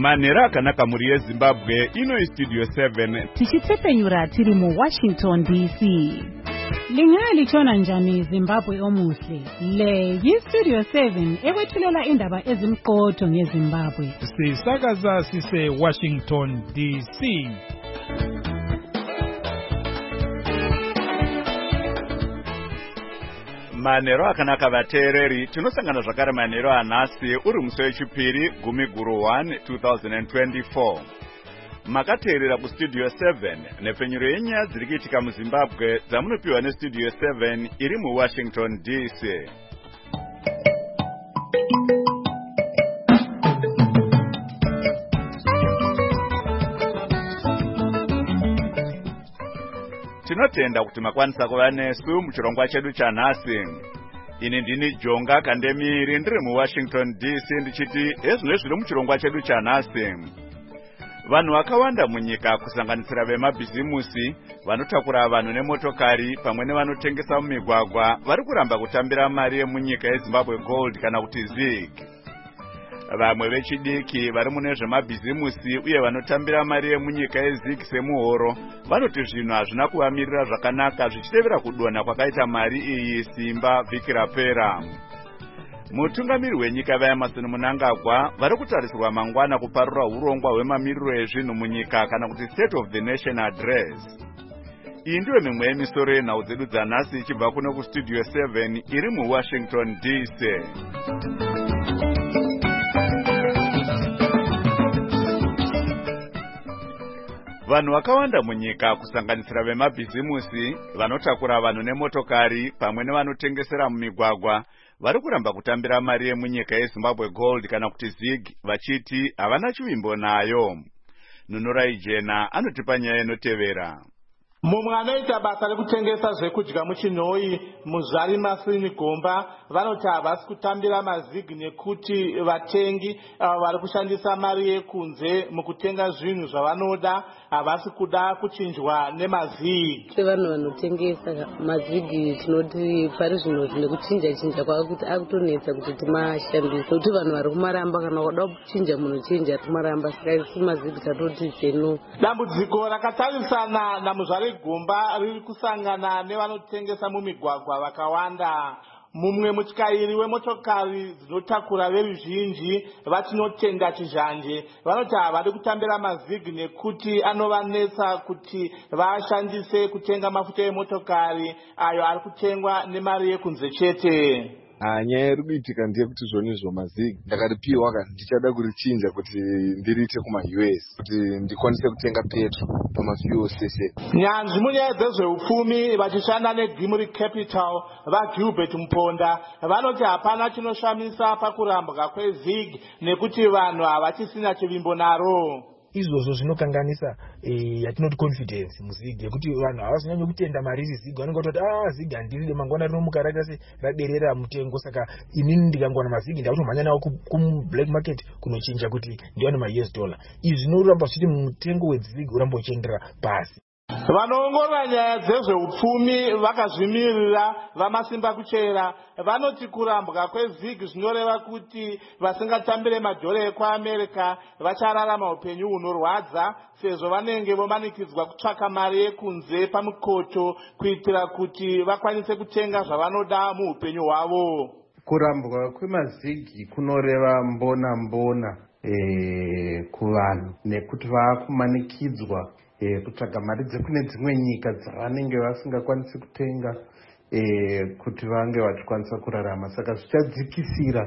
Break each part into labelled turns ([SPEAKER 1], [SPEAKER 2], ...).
[SPEAKER 1] Manera akanaka muri yeZimbabwe ino Studio 7
[SPEAKER 2] tichitsepenyura tiri mu Washington DC. Lingali chona njani Zimbabwe omuhle. Le Studio 7 ekwethulela indaba ezimqotho ngeZimbabwe.
[SPEAKER 3] Sisakaza sise Washington DC.
[SPEAKER 1] Manero akanaka vateereri tinosangana zvakare manero anhasi uri musi wechipiri gumi guru 1 2024. Makateerera kuStudio 7 nepfenyuro yenyaya dziri kuitika muZimbabwe dzamunopiwa neStudio 7 iri muWashington DC. Tinotenda kuti makwanisa kuva nesu muchirongwa chedu chanhasi. Ini ndini Jonga Kandemiri ndiri muWashington DC ndichiti ezvino zviri muchirongwa chedu chanhasi. Vanhu vakawanda munyika kusanganisira vemabhizimusi, vanotakura vanhu nemotokari pamwe nevanotengesa mumigwagwa vari kuramba kutambira mari yemunyika yeZimbabwe Gold kana kuti ZiG. Vamwe vechidiki vari mune zvemabhizimusi uye vanotambira mari yemunyika yeZiG semuhoro vanoti zvinhu hazvina kuvamirira zvakanaka zvichitevera kudonha kwakaita mari iyi simba vhiki rapera. Mutungamiri wenyika vaEmmerson Mnangagwa vari kutarisirwa mangwana kuparura urongwa hwemamiriro ezvinhu munyika kana kuti State of the Nation Address. Iyi ndiyo mimwe yemisoro yenhau dzedu dzanhasi ichibva kuno kuStudio 7 iri muWashington DC. Vanhu vakawanda munyika kusanganisira vemabhizimusi, vanotakura vanhu nemotokari pamwe nevanotengesera mumigwagwa vari kuramba kutambira mari yemunyika yeZimbabwe Gold kana kuti ZiG vachiti havana chivimbo nayo. Nunurai Jena anotipa nyaya inotevera.
[SPEAKER 4] Mumwe anoita basa rekutengesa zvekudya muchinhoi muZvari Masini Gomba vanoti havasi kutambira maZiG nekuti vatengi vari kushandisa mari yekunze mukutenga zvinhu zvavanoda havasi kuda kuchinjwa nemaZiG.
[SPEAKER 5] Vanhu vanotengesa maZiG tinoti pari zvino nekuchinja kwavo kuti akutonetsa kuti timashandise kuti vanhu vari kumaramba kana wada kuchinja munochinja timaramba saka isi maZiG tatoti seno.
[SPEAKER 4] Dambudziko rakatarisana namuZvari Gomba riri kusangana nevanotengesa mumigwagwa vakawanda. Mumwe mutyairi wemotokari dzinotakura veruzhinji vatinotenda chizhanje vanoti havadi kutambira maZiG nekuti anovanetsa kuti vashandise kutenga mafuta emotokari ayo ari kutengwa nemari yekunze chete.
[SPEAKER 6] Nyaya iri kuitika ndeyekuti zvonizvo maZiG ndakaripiwa kana ndichada kurichinja kuti ndiriite kuma-US kuti ndikwanise kutenga petro pamafuel station.
[SPEAKER 4] Nyanzvi munyaya dzezveupfumi vachishanda neGimri Capital vaGilbert Mponda vanoti hapana chinoshamisa pakurambwa kweZiG nekuti vanhu havachisina chivimbo naro.
[SPEAKER 7] Izvozvo zvinokanganisa yatinoti confidence muZiG yekuti vanhu havazonyanyo kutenda mari ZiG vanenge vatoti ZiG handiride mangwana rinomuka rakaita seraderera mutengo saka inini ndikangowana maZiG ndakutomhanya nawo kublack market kunochinja kuti ndiwane ma-US dollar. Izvi zvinoramba zvichiti mutengo weZiG uramba uchendera pasi.
[SPEAKER 4] Vanoongorora nyaya dzezveupfumi vakazvimirira vamasimba kuchera vanoti kurambwa kweZiG zvinoreva kuti vasingatambire madhora ekuAmerica vachararama upenyu hunorwadza sezvo vanenge vomanikidzwa kutsvaka mari yekunze pamikoto kuitira kuti vakwanise kutenga zvavanoda muupenyu hwavo.
[SPEAKER 8] Kurambwa kwemaZiG kunoreva mbona kuvanhu nekuti vakumanikidzwa kutsvaga mari dzekune dzimwe nyika dzavanenge vasingakwanisi kutenga kuti vange vachikwanisa kurarama. Saka zvichadzikisira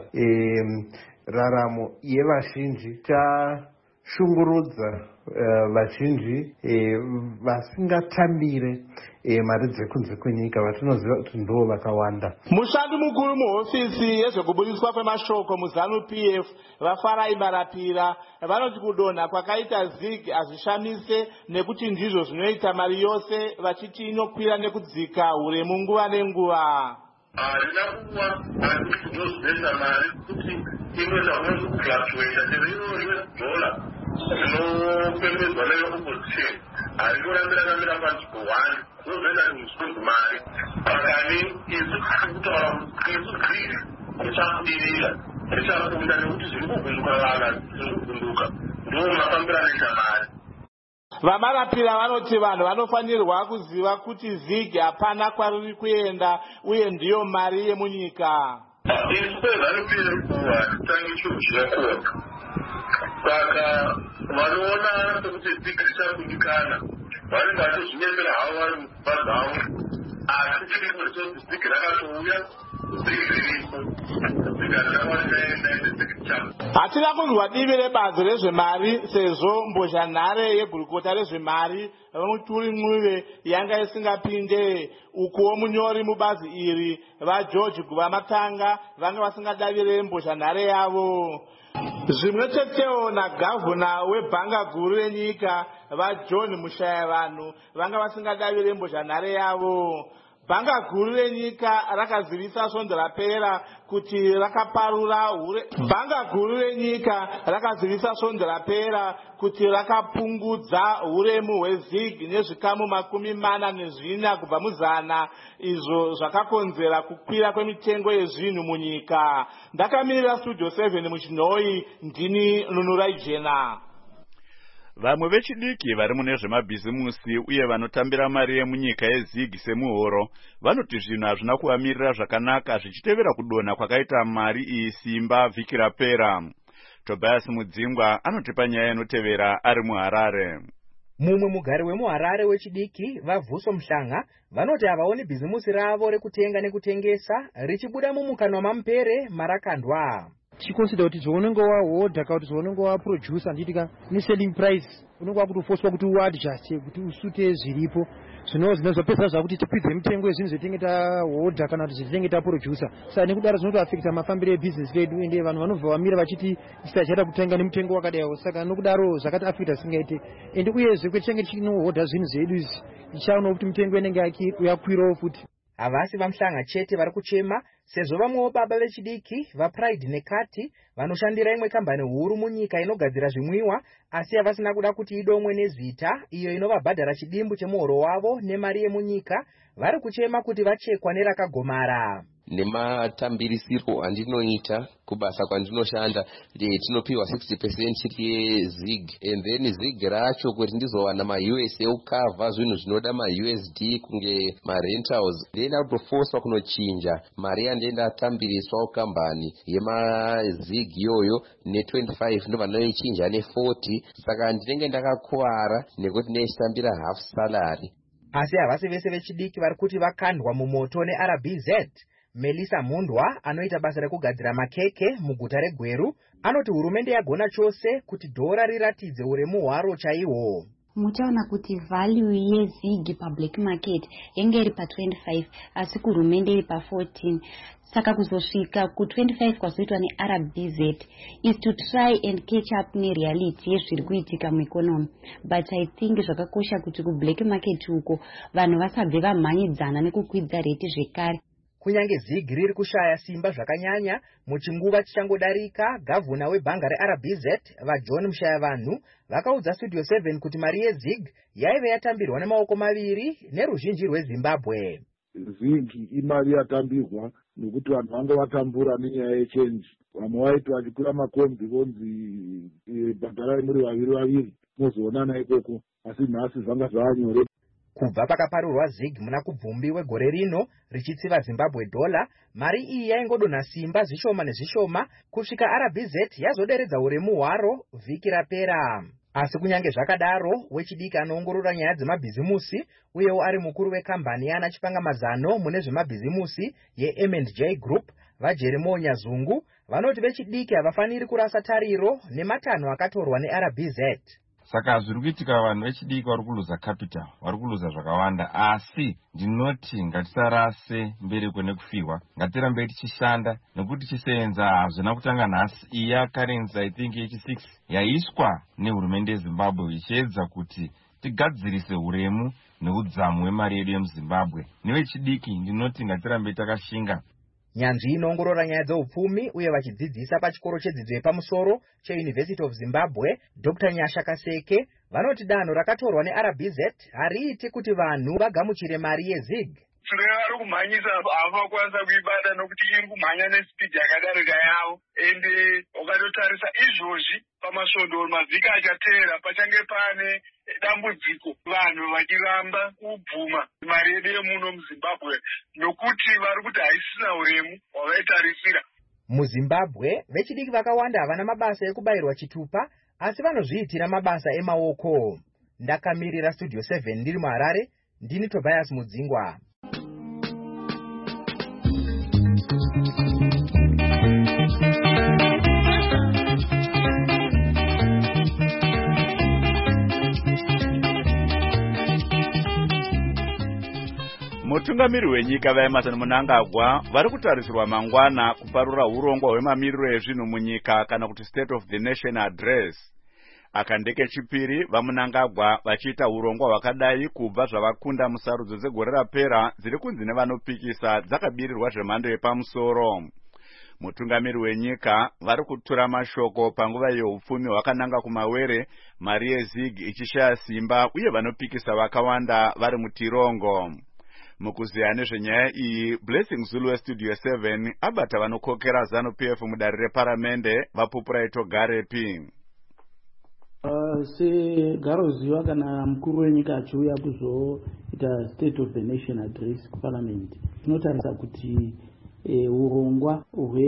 [SPEAKER 8] raramo yevazhinji, chashungurudza vazhinji vasingatambire mari dzekunze kwenyika vatinoziva kuti ndo vakawanda.
[SPEAKER 4] Mushandi mukuru muhofisi yezvekubudiswa kwemashoko muZANU-PF vaFarai Marapira vanoti kudonha kwakaita ZiG hazvishamise nekuti ndizvo zvinoita mari yose vachiti inokwira nekudzika huremu nguva nenguva.
[SPEAKER 9] Rinakuwa handiti kuzozivesa mari kuti inoita kufluctuata chero $1 zvinopembedzwa neopposition harinorambira panzvimbo 1 zvozoenda kuzvisungu mari pakani isu kutaura kuti isu green richabudirira richakunda nekuti zviri kuvhunduka vana zviri kuvhunduka ndo mafambiro anoita mari.
[SPEAKER 4] Vamarapira vanoti vanhu vanofanirwa kuziva kuti ZIG hapana kwariri kuenda uye ndiyo mari yemunyika.
[SPEAKER 9] Isu kwevanopira kuwa titange chinhu chinokona. Saka vanoona sekuti ZIG richakundikana vanenge vachizvinyemera havo vari mumba dzavo, asi chiri kuti ZIG rakatouya, ZIG riripo, ZIG
[SPEAKER 4] hatina kunzwa divi rebazi rezvemari sezvo mbozhanhare yegurukota rezvemari vamuturi Mwive yanga isingapinde, ukuwo munyori mubazi iri vaGeorge Guvamatanga vanga vasingadavire mbozhanhare yavo. Zvimwe chetewo nagavhuna webhanga guru renyika vaJohn Mushayavanhu vanga vasingadavire mbozhanhare yavo. Bhanga guru renyika rakazivisa svondo rapera kuti rakaparura rakapungudza huremu hweZIG nezvikamu 40 kubva muzana, izvo zvakakonzera kukwira kwemitengo yezvinhu munyika. Ndakamirira Studio 7 muChinhoi, ndini Nunurai Jena.
[SPEAKER 1] Vamwe vechidiki vari mune zvemabhizimusi uye vanotambira mari yemunyika yeZIG semuhoro vanoti zvinhu hazvina kuvamirira zvakanaka zvichitevera kudonha kwakaita mari iyi simba vhiki rapera. Tobias Mudzingwa anotipa nyaya inotevera ari muHarare.
[SPEAKER 10] Mumwe mugari wemuHarare wechidiki vaVhuso Mhlanga vanoti havaoni bhizimusi ravo rekutenga nekutengesa richibuda mumukanwa mamupere marakandwa.
[SPEAKER 11] Tichiconsider kuti zvaunenge wahodha kana kuti zvaunenge waproducer nditika neselling price unenge wakutofoswa kuti uadjuste kuti usute zviripo zvinozopesa zvakuti tikwidze mitengo yezvinhu zvetinenge tahodha kana kuti zvetinenge taproducer. Saka nekudaro zvinotoafekta mafambiro ebhizinesi redu ende vanhu vanobva vamira vachiti tisachaita kutenga nemutengo wakadaiwo. Saka nokudaro zvakati afekta singaite ende uyezve kwetinenge tichinohodha zvinhu zvedu izvi tichaona kuti mitengo inenge yakwirawo futi.
[SPEAKER 10] Havasi vaMhlanga chete vari kuchema sezvo vamwewo baba vechidiki vaPride neKati vanoshandira imwe kambani huru munyika inogadzira zvimwiwa asi havasina kuda kuti idomwe nezita iyo inovabhadhara chidimbu chemuhoro wavo nemari yemunyika, vari kuchema kuti vachekwa nerakagomara.
[SPEAKER 12] Nematambirisiro andinoita kubasa kwandinoshanda tinopiwa 60% yeZIG and then ZIG racho kuti ndizowana maUS eukavha zvinhu zvinoda maUSD kunge marentals then autofoswa kunochinja mari yandenda atambiriswa kambani yemaZIG iyoyo ne25 ndo vanoichinja ne40, saka ndinenge ndakakuwara nekuti neitambira half salary.
[SPEAKER 10] Asi havasi vese vechidiki vari kuti vakandwa mumoto neRBZ. Melissa Mundwa anoita basa rekugadzira makeke muguta reGweru anoti hurumende yagona chose kuti dhora riratidze uremu hwaro chaihwo.
[SPEAKER 13] Muchaona kuti value yeZIG public market yenge iri pa25 asi kuhurumende iri pa14. Saka kuzosvika ku25 kwazoitwa neRBZ is to try and catch up nereality yezviri kuitika mueconomy. But I think zvakakosha kuti kublack market uko vanhu vasabve vamhanyidzana nekukwidza reti zvekare.
[SPEAKER 10] Kunyange ZIG riri kushaya simba zvakanyanya muchinguva chichangodarika, gavhuna webhanga reRBZ vaJohn Mushayavanhu vakaudza Studio 7 kuti mari yeZIG yaive yatambirwa nemaoko maviri neruzhinji rweZimbabwe.
[SPEAKER 14] ZIG imari yatambirwa nekuti vanhu vanga vatambura nenyaya yechenji. Vamwe vaiti vachikwira makombi vonzi bhadharai muri vaviri mozoonana ikoko, asi nhasi zvanga zvanyore.
[SPEAKER 10] Kubva pakaparurwa ZIG muna kubvumbi wegore rino richitsiva Zimbabwe dollar, mari iyi yaingodonha simba zvishoma nezvishoma kusvika RBZ yazoderedza uremu hwaro vhiki rapera. Asi kunyange zvakadaro, wechidiki anoongorora nyaya dzemabhizimusi uyewo ari mukuru wekambani yana chipangamazano mune zvemabhizimusi yeM&J Group vaJeremo Nyazungu vanoti vechidiki havafaniri kurasa tariro nematanho akatorwa neRBZ.
[SPEAKER 15] Saka zviri kuitika vanhu vechidiki vari kuluza capital, vari kuluza zvakawanda, asi ndinoti ngatisarase mberi kwenekufiwa, ngatirambe tichishanda nekuti chisenza hazvina kutanga nhasi. Iya currency I think yechi6 yaiswa nehurumende yeZimbabwe ichiedza kuti tigadzirise uremu neudzamu hwemari yedu yemuZimbabwe. Nevechidiki ndinoti ngatirambe takashinga.
[SPEAKER 10] Nyanzvi inoongorora nyaya dzeupfumi uye vachidzidzisa pachikoro chedzidzo yepamusoro cheUniversity of Zimbabwe, Dr. Nyasha Kaseke vanoti danho rakatorwa neRBZ hariiti kuti vanhu vagamuchire mari yeZIG.
[SPEAKER 9] vari kumhanyisa havakwanisa kuibata nokuti iri kumhanya nesipidi yakadarika yavo. Ende ukatotarisa izvozvi pamasvondo mavhiki achateera pachange pane dambudziko, vanhu vachiramba kubvuma mari yedu yemuno muZimbabwe nokuti vari kuti haisina uremu hwavaitarisira.
[SPEAKER 10] MuZimbabwe vechidiki vakawanda havana mabasa ekubayirwa chitupa, asi vanozviitira mabasa emaoko. Ndakamirira Studio 7 ndiri muHarare, ndini Tobias Mudzingwa.
[SPEAKER 1] Mutungamiri wenyika vaEmmerson Mnangagwa vari kutarisirwa mangwana kuparura urongwa hwemamiriro ezvinhu munyika kana kuti State of the Nation Address. Akandeke chipiri vaMnangagwa vachiita urongwa hwakadai kubva zvavakunda musarudzo dzegore rapera dziri kunzi nevanopikisa dzakabirirwa zvemhando yepamusoro. Mutungamiri wenyika vari kutura mashoko panguva yeupfumi hwakananga kumawere, mari yeZig ichishaya simba uye vanopikisa vakawanda vari mutirongo. Mukuziya nezvenyaya iyi, Blessing Zulu weStudio 7 abata vanokokera ZANU-PF mudare reparamende vaPupuraito Garepi.
[SPEAKER 16] Segaroziva kana mukuru wenyika achiuya kuzoita State of the Nation Address kuparliament, tinotarisa kuti urongwa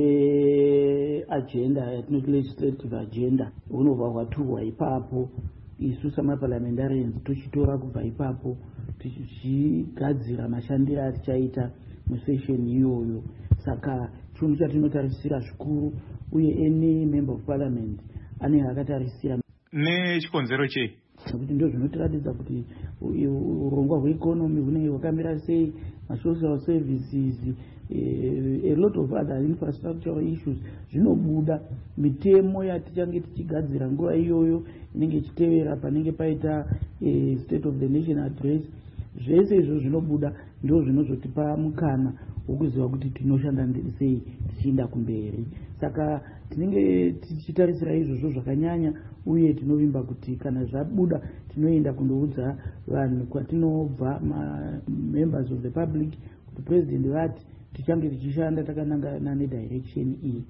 [SPEAKER 16] hweagenda yatinoti legislative agenda hunobva hwaturwa ipapo. Isu samaparliamentarians tochitora kubva ipapo tichigadzira mashandiro atichaita musession iyoyo. Saka chinhu chatinotarisira zvikuru, uye any member of parliament anenge akatarisira
[SPEAKER 3] nechikonzero chei,
[SPEAKER 16] nokuti ndizvo zvinotiratidza kuti urongwa hweeconomy hunenge hwakamira sei, masocial services, a lot of other infrastructural issues zvinobuda. Mitemo yatichange tichigadzira nguva iyoyo inenge ichitevera panenge paita State of the Nation Address, zvese izvo zvinobuda ndo zvinozotipa mukana wokuziva kuti tinoshanda sei tichienda kumberi. Saka tinenge tichitarisira izvozvo zvakanyanya, uye tinovimba kuti kana zvabuda tinoenda kundoudza vanhu kwatinobva, members of the public, kuti president vati tichange tichishanda takanangana nedirection iyi.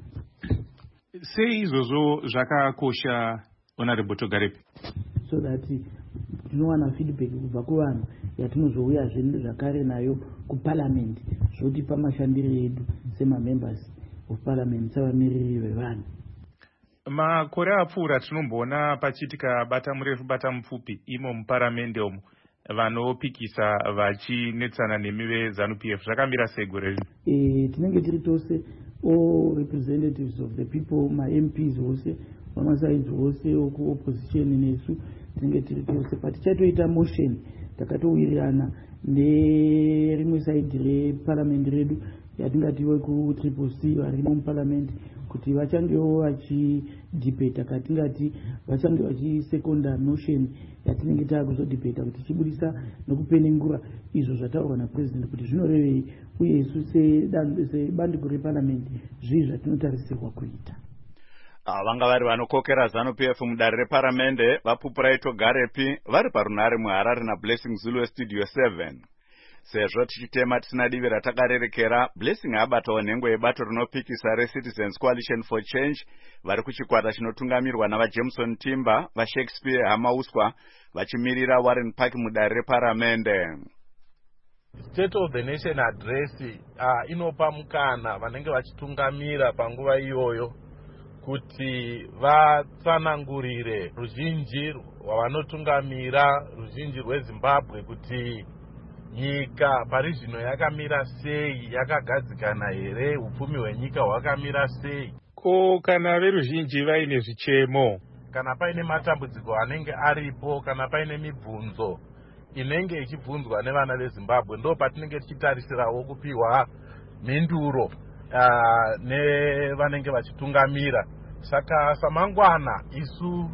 [SPEAKER 3] Sei izvozvo zvakakosha, Honorable Togarepi?
[SPEAKER 16] So that tinowana feedback kubva kuvanhu yatinozouya zvakare nayo kuparliament, zvotipa mashandiro edu semamembers of parliament, savamiriri vevanhu.
[SPEAKER 3] Makore apfuura tinomboona pachiitika bata murefu bata mupfupi imo muparamende umo, vanopikisa vachinetsana nemi veZANU-PF. Zvakamira sei gore rino?
[SPEAKER 16] Tinenge tiri tose all representatives of the people, ma-MPs wose vamasides wose okuopposition nesu tinenge tiri tose, patichatoita motion takatowirirana nerimwe side reparliament redu yatingatiwe ku-CCC varimo muparliament kuti vachangewo vachidebata, katingati vachange vachiseconda motion yatinenge taakuzodebata kuti chibudisa nokupenengura izvo zvataurwa napresident kuti zvinorevei, uye isu sebandiko reparliament zvii zvatinotarisirwa kuita.
[SPEAKER 1] Vanga vari vanokokera ZANU-PF mudare reparamende vaPupuraito Garepi vari parunare muHarare naBlessing Zulu weStudio 7. Sezvo tichitema tisina divi ratakarerekera, Blessing abatawo nhengo yebato rinopikisa reCitizens Coalition for Change vari kuchikwata chinotungamirwa navaJameson Timber, vaShakespeare Hamauswa vachimirira Warren Park mudare reparamende.
[SPEAKER 4] State of the Nation Address inopa mukana vanenge vachitungamira panguva iyoyo kuti vatsanangurire ruzhinji rwavanotungamira, ruzhinji rweZimbabwe, kuti nyika pari zvino yakamira sei, yakagadzikana here, upfumi hwenyika hwakamira sei.
[SPEAKER 3] Ko kana veruzhinji vaine zvichemo,
[SPEAKER 4] kana paine matambudziko anenge aripo, kana paine mibvunzo inenge ichibvunzwa nevana veZimbabwe, ndo patinenge tichitarisirawo kupiwa mhinduro nevanenge vachitungamira. Saka samangwana isu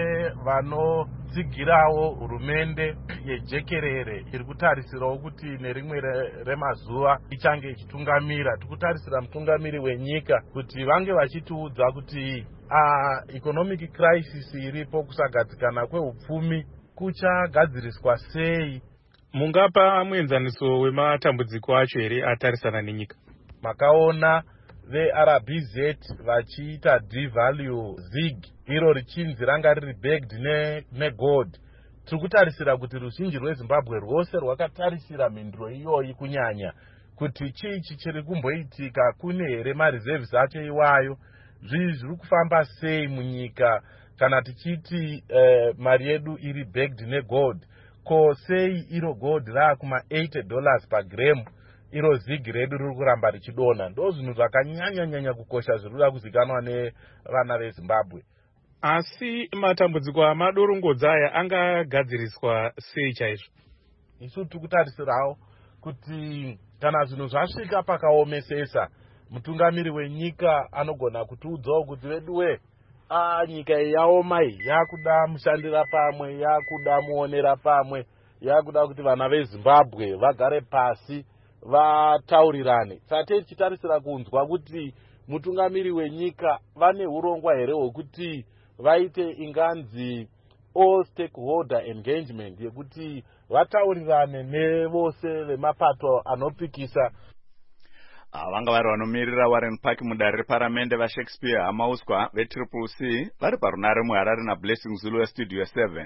[SPEAKER 4] vanotsigirawo hurumende yejekerere iri kutarisirawo kuti nerimwe remazuva ichange ichitungamira, tikutarisira mutungamiri wenyika kuti vange vachitiudza kuti economic crisis iripo, kusagadzikana kweupfumi kuchagadziriswa sei
[SPEAKER 3] Mungapa muenzaniso wematambudziko acho here atarisana nenyika?
[SPEAKER 4] Makaona veRBZ vachiita devalue ZiG, iro richinzi ranga riri backed negold. Tiri kutarisira kuti ruzhinji rweZimbabwe rwose rwakatarisira mhinduro iyoyi kunyanya kuti chichi chiri kumboitika, kune here mareserves acho iwayo, zviri kufamba sei munyika kana tichiti mari yedu iri backed negold. Ko sei iro gold raakuma $80 per gram, iro ZiG redu riri kuramba richidonha. Ndo zvinhu zvakanyanya kukosha zviri kuda kuzikanwa nevana veZimbabwe.
[SPEAKER 3] Asi matambudziko amadorongodza aya angagadziriswa sei chaizvo?
[SPEAKER 4] Isu tiri kutarisirawo kuti kana zvinhu zvasvika pakaomesesa, mutungamiri wenyika anogona kutiudzawo kuti veduwe, nyika iyi yaoma iyi, yakuda mushandira pamwe, yakuda muonera pamwe, yakuda kuti vana veZimbabwe vagare pasi vataurirane. Saka tichitarisira kunzwa kuti mutungamiri wenyika vane urongwa here hwekuti vaite inganzi all stakeholder engagement, yekuti vataurirane nevose vemapato anopikisa.
[SPEAKER 1] Vanga vari vanomirira Warren Park mudare reparamende vaShakespeare Hamauswa veCCC vari parunare muHarare naBlessing Zulu weStudio 7.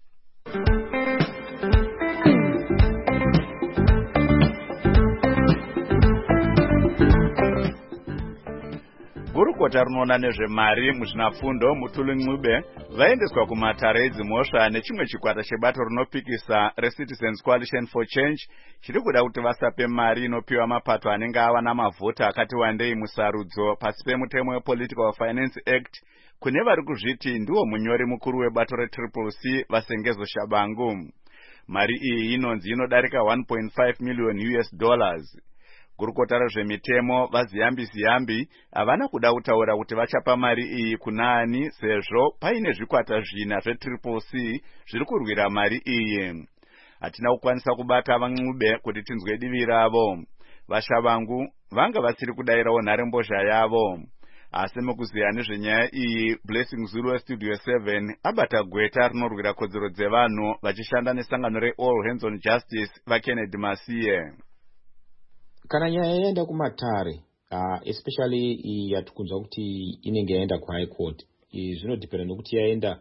[SPEAKER 1] Gurukota rinoona nezvemari muzvinafundo Mutuli Ncube vaendeswa kumatare edzimhosva nechimwe chikwata chebato rinopikisa reCitizens Coalition for Change chiri kuda kuti vasape mari inopiwa mapato anenge ava namavhota akati wandei musarudzo pasi pemutemo wePolitical Finance Act kune vari kuzviti ndiwo munyori mukuru webato reCCC Vasengezo Shabangu. Mari iyi inonzi inodarika $1.5 million. Gurukota rezvemitemo vaZiyambi havana kuda kutaura kuti vachapa mari iyi kunaani sezvo paine zvikwata zvina zveCCC zviri kurwira mari iyi. Hatina kukwanisa kubata vaNcube kuti tinzwe divi ravo. VaShabangu vanga vasiri kudayirawo nharembozha yavo. Asi mukuziya nezvenyaya iyi, Blessing Zulu weStudio 7 abata gweta rinorwira kodzero dzevanhu vachishanda nesangano reAll Hands on Justice vaKennedy Masiye.
[SPEAKER 17] Kana nyaya yaenda kumatare, especially yatikunzwa kuti inenge yaenda kuHigh Court, zvinodependa nokuti yaenda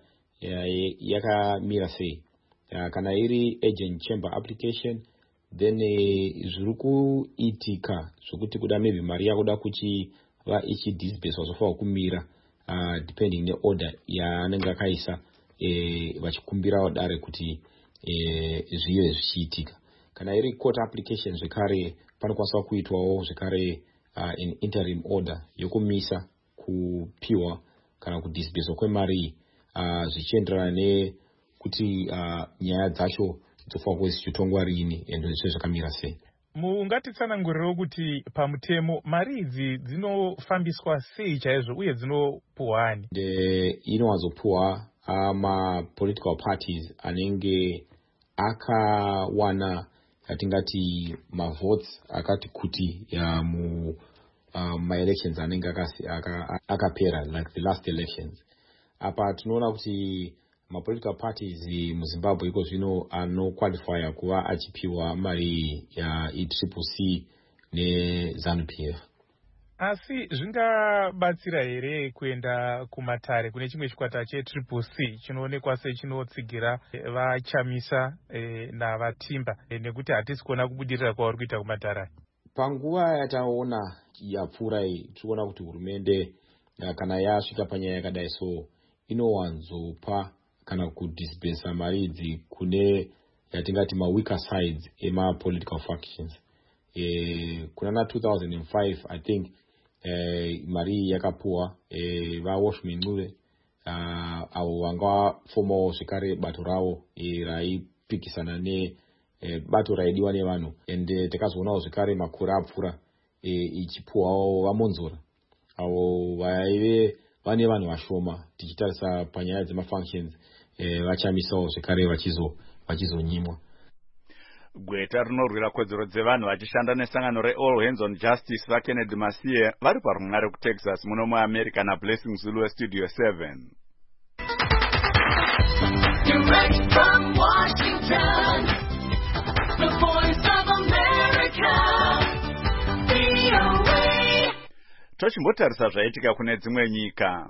[SPEAKER 17] yakamira sei. Kana iri agent chamber application, then zviri kuitika zvokuti kuda maybe mari yakuda kuchiva ichidisburse wazofanwa kumira depending neorder yaanenge akaisa vachikumbirawo dare kuti zvive zvichiitika. Kana iri court application zvekare panokwanisa kuitwawo zvekare an interim order yokumisa kupiwa kana kudisburse kwemari zvichienderana nekuti nyaya dzacho dzofanwa kuve zichitongwa rini ende zvese zvakamira sei.
[SPEAKER 3] Mungatitsanangurirewo kuti pamutemo mari idzi dzinofambiswa sei chaizvo uye dzinopuhwani?
[SPEAKER 17] Inowanzopuhwa ma-political parties anenge akawana yatingati mavotes akati kuti ma-elections anenge akapera like the last elections. Apa tinoona kuti ma-political parties muZimbabwe iko zvino anoqualifya kuva achipiwa mari yeCCC neZANU-PF.
[SPEAKER 3] Asi zvingabatsira here kuenda kumatare kune chimwe chikwata cheCCC chinoonekwa sechinotsigira vachamisa navatimba, nekuti hatisi kuona kubudirira kwavari kuita kumatare?
[SPEAKER 17] Panguva yataona yapfuura iyi tikuona kuti hurumende kana yasvika panyaya yakadai so inowanzopa kana kudisbursa mari idzi kune yatingati ma-weaker sides ema-political factions. Kuna 2005 I think mari yakapuwa vaWashman Ncube avo vanga vafomawo zvekare bato ravo raipikisana nebato raidiwa nevanhu, ende takazoonawo zvekare makore apfuura ichipuwawo vaMonzora avo vaive vane vanhu vashoma. Tichitarisa panyaya dzemafunctions vachamisawo zvekare vachizonyimwa.
[SPEAKER 1] Gweta rinorwira kodzero dzevanhu vachishanda nesangano reAll Hands on Justice vaKennedy Masiye vari parunare kuTexas muno muAmerica naBlessing Zulu weStudio 7.
[SPEAKER 18] Direct from Washington, The Voice of America, VOA.
[SPEAKER 1] Tochimbotarisa zvaitika kune dzimwe nyika.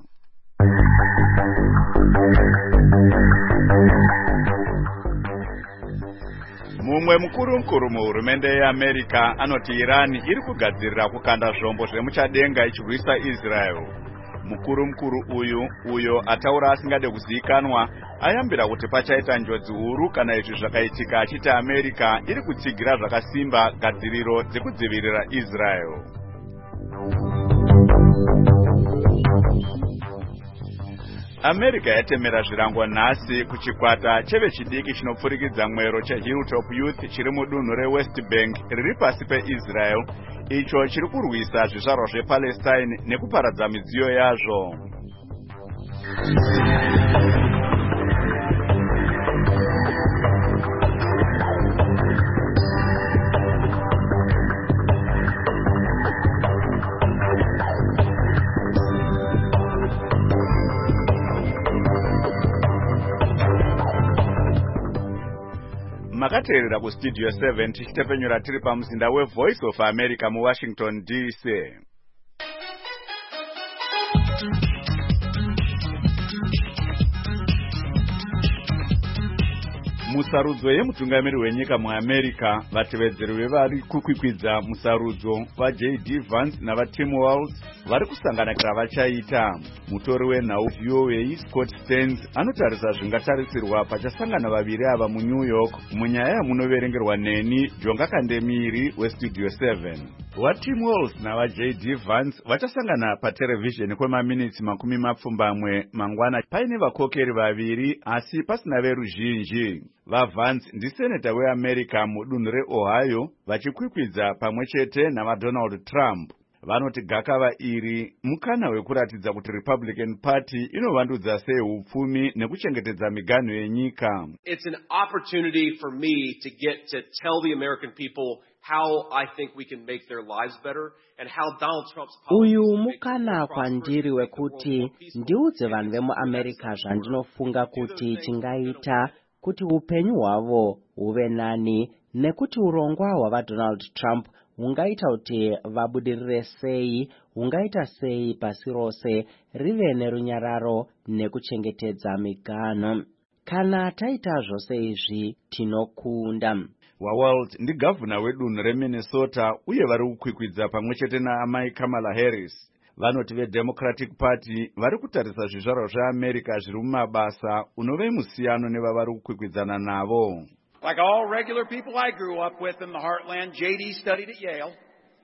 [SPEAKER 1] Mumwe mukuru muhurumende yeAmerica anoti Iran iri kugadzirira kukanda zvombo zvemuchadenga ichirwisa Israel. Mukuru uyo ataura asingade kuzivikanwa ayambira kuti pachaita njodzi huru kana izvi zvakaitika achiti America iri kutsigira zvakasimba gadziriro dzekudzivirira Israel. America yatemera zvirango nhasi kuchikwata chevechidiki chinopfurikidza mwero cheHilltop Youth chiri mudunhu reWest Bank riri pasi peIsrael, icho chiri kurwisa zvizvarwa zvePalestine nekuparadza midziyo yazvo. Makateerera kustudio 7 tichitepenyura tiri pamuzinda weVoice of America muWashington DC. Musarudzo yemutungamiri wenyika muAmerica, vatevedzeri vevari kukwikwidza musarudzo vaJD Vance navaTim Walz vari kusanganakira vachaita. Mutori wenhau VOA Scott Stearns anotarisa zvingatarisirwa pachasangana vaviri ava muNew York munyaya yamunoverengerwa neni Jonga Kandemiri weStudio 7. VaTim Walz navaJD Vance vachasangana paterevhizheni kwemaminitsi 20 mangwana paine vakokeri vaviri asi pasina veruzhinji. VaVance ndiseneta weAmerica mudunhu reOhio vachikwikwidza pamwechete navaDonald Trump. Vanoti gakava iri mukana wekuratidza kuti Republican Party inovandudza sei upfumi nekuchengetedza miganho yenyika.
[SPEAKER 19] It's an opportunity for me to get to tell the American people how I think we can make their lives better and how Donald Trump's
[SPEAKER 20] uyu mukana kwandiri wekuti ndiudze vanhu vemuAmerica zvandinofunga kuti chingaita kuti upenyu hwavo huve nani nekuti urongwa hwavaDonald Trump hungaita kuti vabudirire sei, hungaita sei pasi rose rive nerunyararo nekuchengetedza miganho. Kana taita zvose izvi tinokunda.
[SPEAKER 1] WaWalz ndigavhuna wedunhu reMinnesota uye vari kukwikwidza pamwechete naamai Kamala Harris. Vanoti veDemocratic Party vari kutarisa zvizvarwa zveAmerica zviri mumabasa unove musiyano nevavari kukwikwidzaana navo.
[SPEAKER 21] Like all regular people I grew up with in the heartland, JD studied at Yale,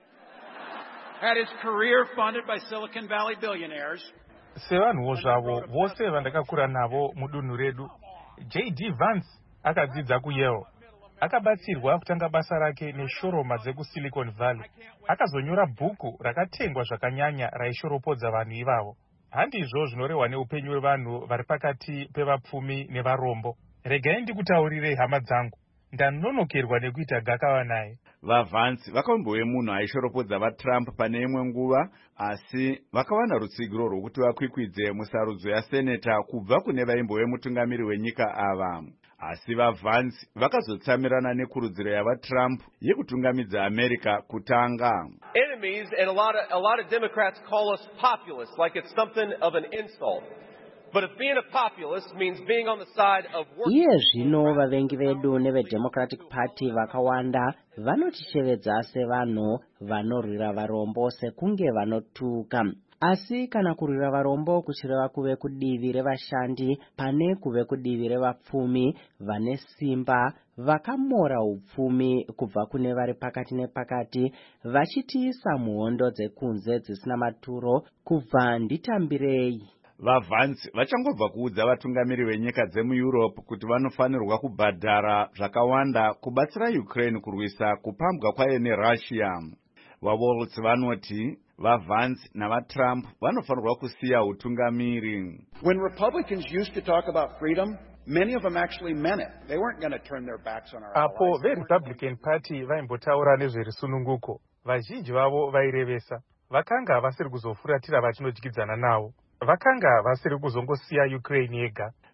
[SPEAKER 21] had his career funded by Silicon Valley billionaires.
[SPEAKER 3] Sevanhuwo zvavo vose vandakakura navo mudunhu redu, JD Vance akadzidza kuYale. Akabatsirwa kutanga basa rake neshoroma dzekuSilicon Valley. Akazonyora bhuku rakatengwa zvakanyanya raishoropodza vanhu ivavo. Handizvo zvinorehwa neupenyu hwevanhu vari pakati pevapfumi nevarombo. Regai ndikutaurire hama dzangu, ndanonokerwa nekuita gakava naye.
[SPEAKER 1] VaVance vakaumbowe munhu aishoropodza vaTrump pane imwe nguva, asi vakawana rutsigiro rwokuti vakwikwidze musarudzo yaseneta kubva kune vaimbove mutungamiri wenyika ava. Asi vaVance vakazotsamirana nekurudziro yavaTrump yekutungamidza America kutanga.
[SPEAKER 19] Enemies, and a lot of Democrats call us populists, like it's something of an insult. But if being a populist means being on the side of working...
[SPEAKER 20] Iye zvino vavengi vedu neveDemocratic Party vakawanda vanotichevedza sevanhu vanorwira varombo sekunge vanotuka. Asi kana kurwira varombo kuchireva kuve kudivi revashandi pane kuve kudivi revapfumi vane simba vakamora upfumi kubva kune vari pakati nepakati vachitiisa muhondo dzekunze dzisina maturo kubva nditambirei.
[SPEAKER 1] VaVance vachangobva kuudza vatungamiri venyika dzemuEurope kuti vanofanirwa kubhadhara zvakawanda kubatsira Ukraine kurwisa kupambwa kwayo neRussia. VaWalz vanoti vaVance navaTrump vanofanirwa kusiya utungamiri.
[SPEAKER 21] When Republicans used to talk about freedom, many of them actually meant it. They weren't going to turn their backs on our allies.
[SPEAKER 3] Apo veRepublican Party vaimbotaura nezverisununguko, vazhinji vavo vairevesa. Vakanga vasiri kuzofuratira vachinodyidzana navo. Vakanga vasiri kuzongosiya Ukraine yega.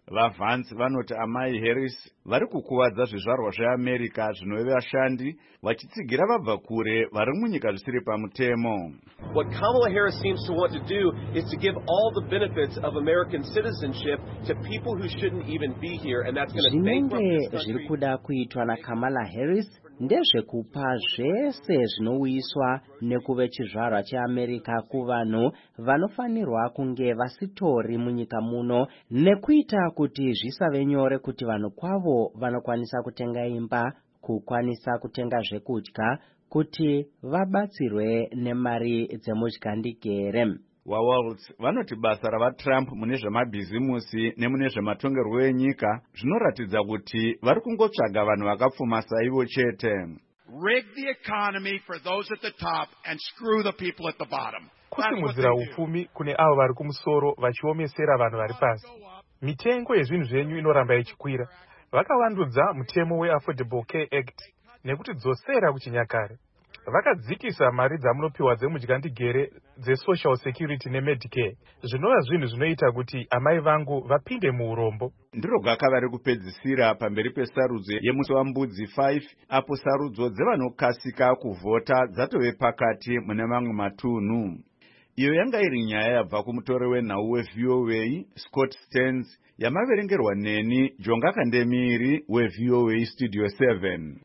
[SPEAKER 1] VaVance vanoti amai Harris vari kukuvadza zvizvarwa zveAmerica zvinove vashandi vachitsigira vabva kure vari munyika zvisiri pamutemo.
[SPEAKER 19] What Kamala Harris seems to want to do is to give all the benefits of American citizenship to people who shouldn't even be here, and that's going to bankrupt this country.
[SPEAKER 20] Zviri kuda kuitwa naKamala Harris ndezvekupa zvese zvinouyiswa nekuve chizvarwa cheAmerica kuvanhu vanofanirwa kunge vasitori munyika muno, nekuita kuti zvisave nyore kuti vanhu kwavo vanokwanisa kutenga imba, kukwanisa kutenga zvekudya, kuti vabatsirwe nemari dzemudyandikere.
[SPEAKER 1] VaWaltz vanoti basa ravaTrump mune zvemabhizimusi nemune zvematongerwo enyika zvinoratidza kuti vari kungotsvaga vanhu vakapfuma saivo chete.
[SPEAKER 21] Rig the economy for those at the top and screw the people at the bottom.
[SPEAKER 3] Kusimudzira upfumi kune avo vari kumusoro vachiomesera vanhu vari pasi. Mitengo yezvinhu zvenyu inoramba ichikwira. Vakavandudza mutemo weAffordable Care Act nekutidzosera kuchinyakare. Vakadzikisa mari dzamunopiwa dzemudyandikere dzeSocial Security neMedicare. Zvinova zvinhu zvinoita kuti amai vangu vapinde muurombo.
[SPEAKER 1] Ndiro gaka vari kupedzisira pamberi pesarudzo yemusi waMbudzi 5 apo sarudzo dzevanokasika kuvhota dzatove pakati mune mamwe matunhu. Iyo yanga iri nyaya yabva kumutori wenhau weVOA Scott Stearns yamaverengerwa neni Jonga Kandemiri weVOA Studio 7.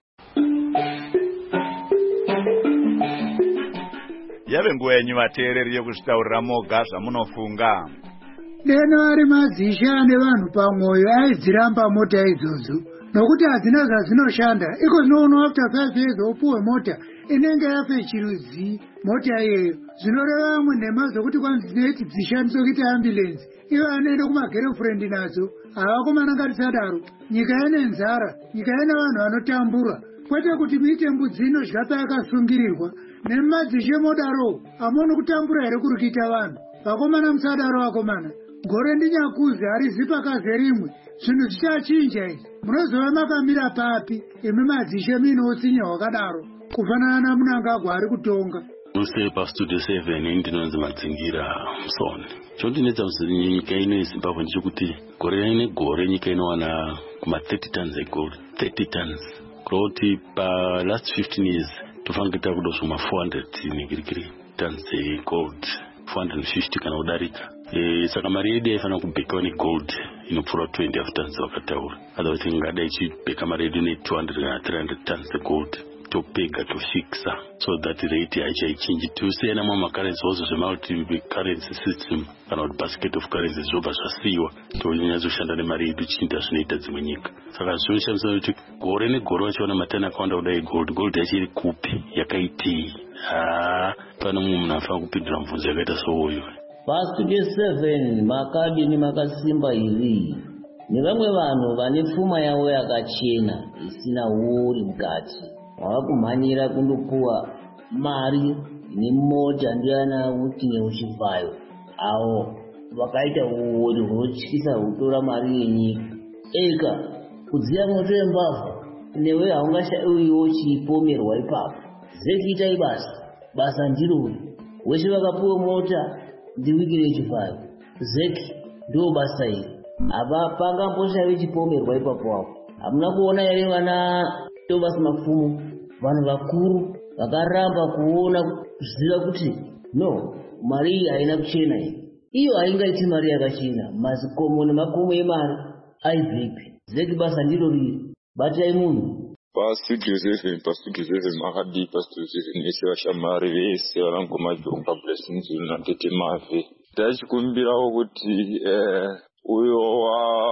[SPEAKER 1] Yave nguva yenyu vateereri yekuzvitaurira moga zvamunofunga.
[SPEAKER 2] Deno ari madzisha nevanhu pamwoyo aidziramba mota idzodzo nokuti hadzina zvazvinoshanda. Iko zvinoona after 5 years wopuwe mota inenge yafe chirudzi mota iyeyo. Zvinoreva vamwe nhema dzokuti kwanzineti dzishandiswe kuita ambulensi. Ivo anoenda kumagirlfriend nadzo. Havakomana ngatisadaro. Nyika ine nzara, nyika ine vanhu vanotambura. Kwete kuti muite mbudzi inodya payakasungirirwa. Nemadzishe modaro amoni kutambura here kuri kuita vanhu. Vakomana musadaro vakomana. Gore ndinyakuzi harizi pakaze rimwe. Zvinhu zvichachinja izvi. Munozova makamira papi imi madzishe minotsinya wakadaro. Kufanana naMunangagwa ari kutonga.
[SPEAKER 22] Use paStudio 7 ndinonzi Madzingira Musoni. Chondinetsa nyika ino yeZimbabwe ndechekuti gore negore nyika inowana kuma 30 tons egold. 30 tons. Kuroti pa last 15 years tofangita kudosuma 400 negirigiri tons egold. 450 kana kudarika. Saka mari yedu yaifana kubhekwa negold inopfuura 20 of tons wakataura. Otherwise ngada ichibheka mari yedu ne 200 kana 300 tons egold. Topega tofikisa so that rate haichaichinji. Tusiyana mumakarensi also zvemulti currency system kana kuti basket of currencies zvobva zvasiyiwa tonyatsoshanda nemari yedu chinda zvinoita dzimwe nyika. Saka zvinoshamisa kuti gore negore vachiona matani akawanda kudai gold yachiri kupi yakaitei. Pano mumwe munhu afana kupindura mubvunzo yakaita souyu.
[SPEAKER 23] PaStudio 7 makadini makasimba iri nevamwe vanhu vane pfuma yavo yakachena isina uri mukati. Vakumhanyira kundopuwa mari nemota ndiana kuti neuchivhayo avo vakaita uori hunotyisa hutora mari yenyika. Eka kudziya moto yembavha newe haungashaiwiwo chipomerwa ipapo. Zekiitai basa ndirori wese vakapuwa mota ndiwiki nechivhayo. Zeki ndo basa iri. Apa pangamboshayiwe chipomerwa ipapo apo. Hamuna kuona here vana Thomas Mafumo vanhu vakuru vakaramba kuona kuziva kuti no mari iyi haina kuchena iyi. Iyo haingaiti mari yakachena. Mazikomo nemakomo emari aibvepi. Zeki basa ndiro riri. Batai munhu.
[SPEAKER 24] PaStudio 7 makadi PaStudio 7 vese vashamari vese vanangomajonga blessings natete mave. Ndachikumbirawo kuti uyo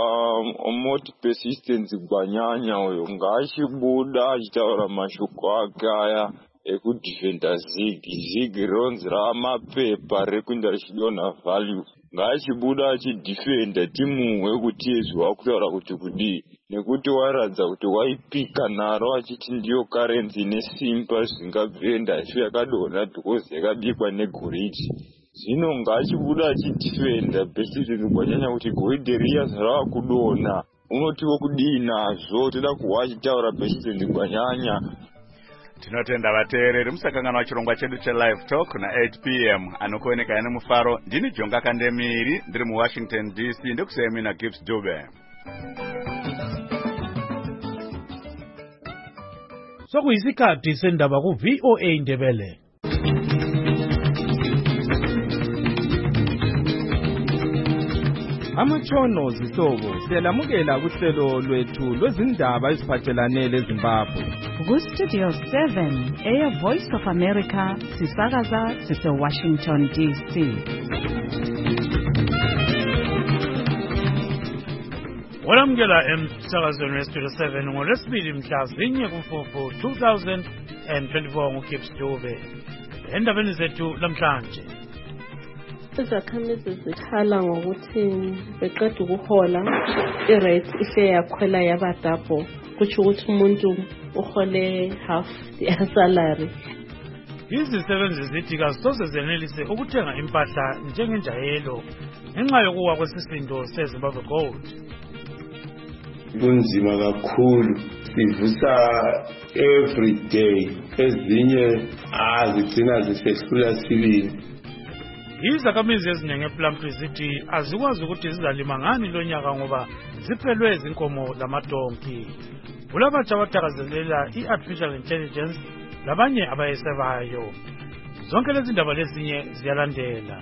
[SPEAKER 24] moti persistence gwanyanya uyo ngachibuda achitaura mashoko ake aya ekudhifenda Zig ronzi ramapepa rekuenda richidonha value. Ngachibuda achidhifenda timuhwe kuti ezwa kutaura kuti kudii, nekuti waradza kuti waipika naro achiti ndiyo currency nesimba zvingabvenda ife yakadonha because yakabikwa negoriji. Zvino ngachibuda achidhifenda persistence gwanyanya kuti goridhe riya zvarava kudonha unotiwo kudii nazvo. Toda kuhwa achitaura persistence gwanyanya.
[SPEAKER 1] tinotenda vateereri musakangana wachirongwa chedu chelive talk na8 p.m. anokuoneka ane mufaro. Ndini Jonga Kandemiri ndiri muWashington DC ndekusemi na Gibbs Dube.
[SPEAKER 5] Sokuyisikhathi sendaba ku VOA Ndebele.
[SPEAKER 6] Amatshono zihlobo siyalamukela kuhlelo lwethu lwezindaba eziphathelane leZimbabwe.
[SPEAKER 7] Ku-Studio 7 Air Voice of America sisakaza sise-Washington DC.
[SPEAKER 5] Walamukela emsakazweni weStudio 7 ngolwesibili mhla zinye kuMfumfu 2024 nguGibbs Dube. Endabeni zethu namhlanje.
[SPEAKER 8] Izakhamizi zikhala ngokuthi beqeda ukuhola irate ihle yakhwela yaba double, kusho ukuthi umuntu uhole half the salary.
[SPEAKER 5] Izisebenzi zithi kazisoze zenelise ukuthenga impahla njengenjayelo ngenxa yokuwa kwesisindo seZimbabwe Gold.
[SPEAKER 25] Kunzima kakhulu, sivusa every day, ezinye zigcina zisehlula sibili.
[SPEAKER 5] Izakhamizi eziningi ePlumtree zithi azikwazi ukuthi zizalima ngani lo nyaka ngoba ziphelwe izinkomo lamadonki. Kulabatsha abathakazelela i-artificial intelligence labanye abayesebayo. Zonke lezi ndaba lezinye ziyalandela.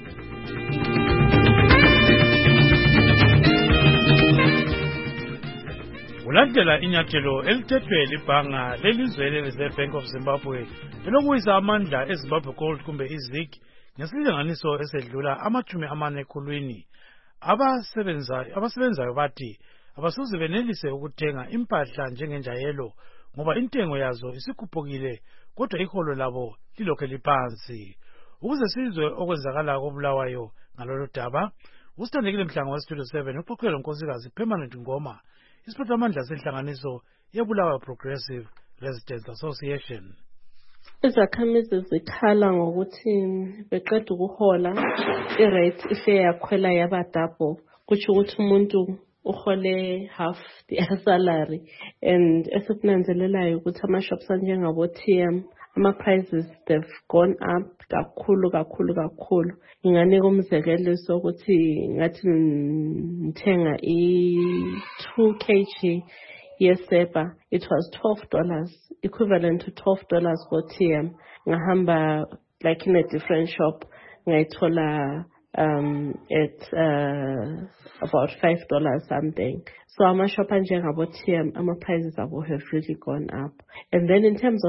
[SPEAKER 5] Ulandela inyathelo elithethwe libhanga lelizwe leBank of Zimbabwe elokuyisa amandla eZimbabwe Gold kumbe iZig ngesilinganiso esedlula ama-40 ekhulwini. Abasebenzayo bathi abasuze benelise ukuthenga impahla njengenjayelo ngoba intengo yazo isikhuphukile kodwa iholo labo lilokhe liphansi. Ukuze sizwe okwenzakala koBulawayo ngalolu daba, usithandekile Mhlanga weStudio 7 uxoxela unkosikazi Permanent Ngoma, isiphathamandla senhlanganiso yeBulawayo Progressive Residents Association.
[SPEAKER 8] Izakhamizi zikhala ngokuthi beqeda ukuhola irate ihle yakhwela yaba double, kusho ukuthi umuntu uhole half the salary. And esikunanzelelayo ukuthi ama-shops anjengabo TM, ama-prices they've gone up kakhulu. Nginganika umzekelo sokuthi ngathi ngithenga i-2 kg yeseba, it was $12, equivalent to $12 for TM. Ngahamba like in a different shop, ngayithola at about $5 something. So ama-shop anjengabo TM, ama-prices abo have really gone up. And then in terms of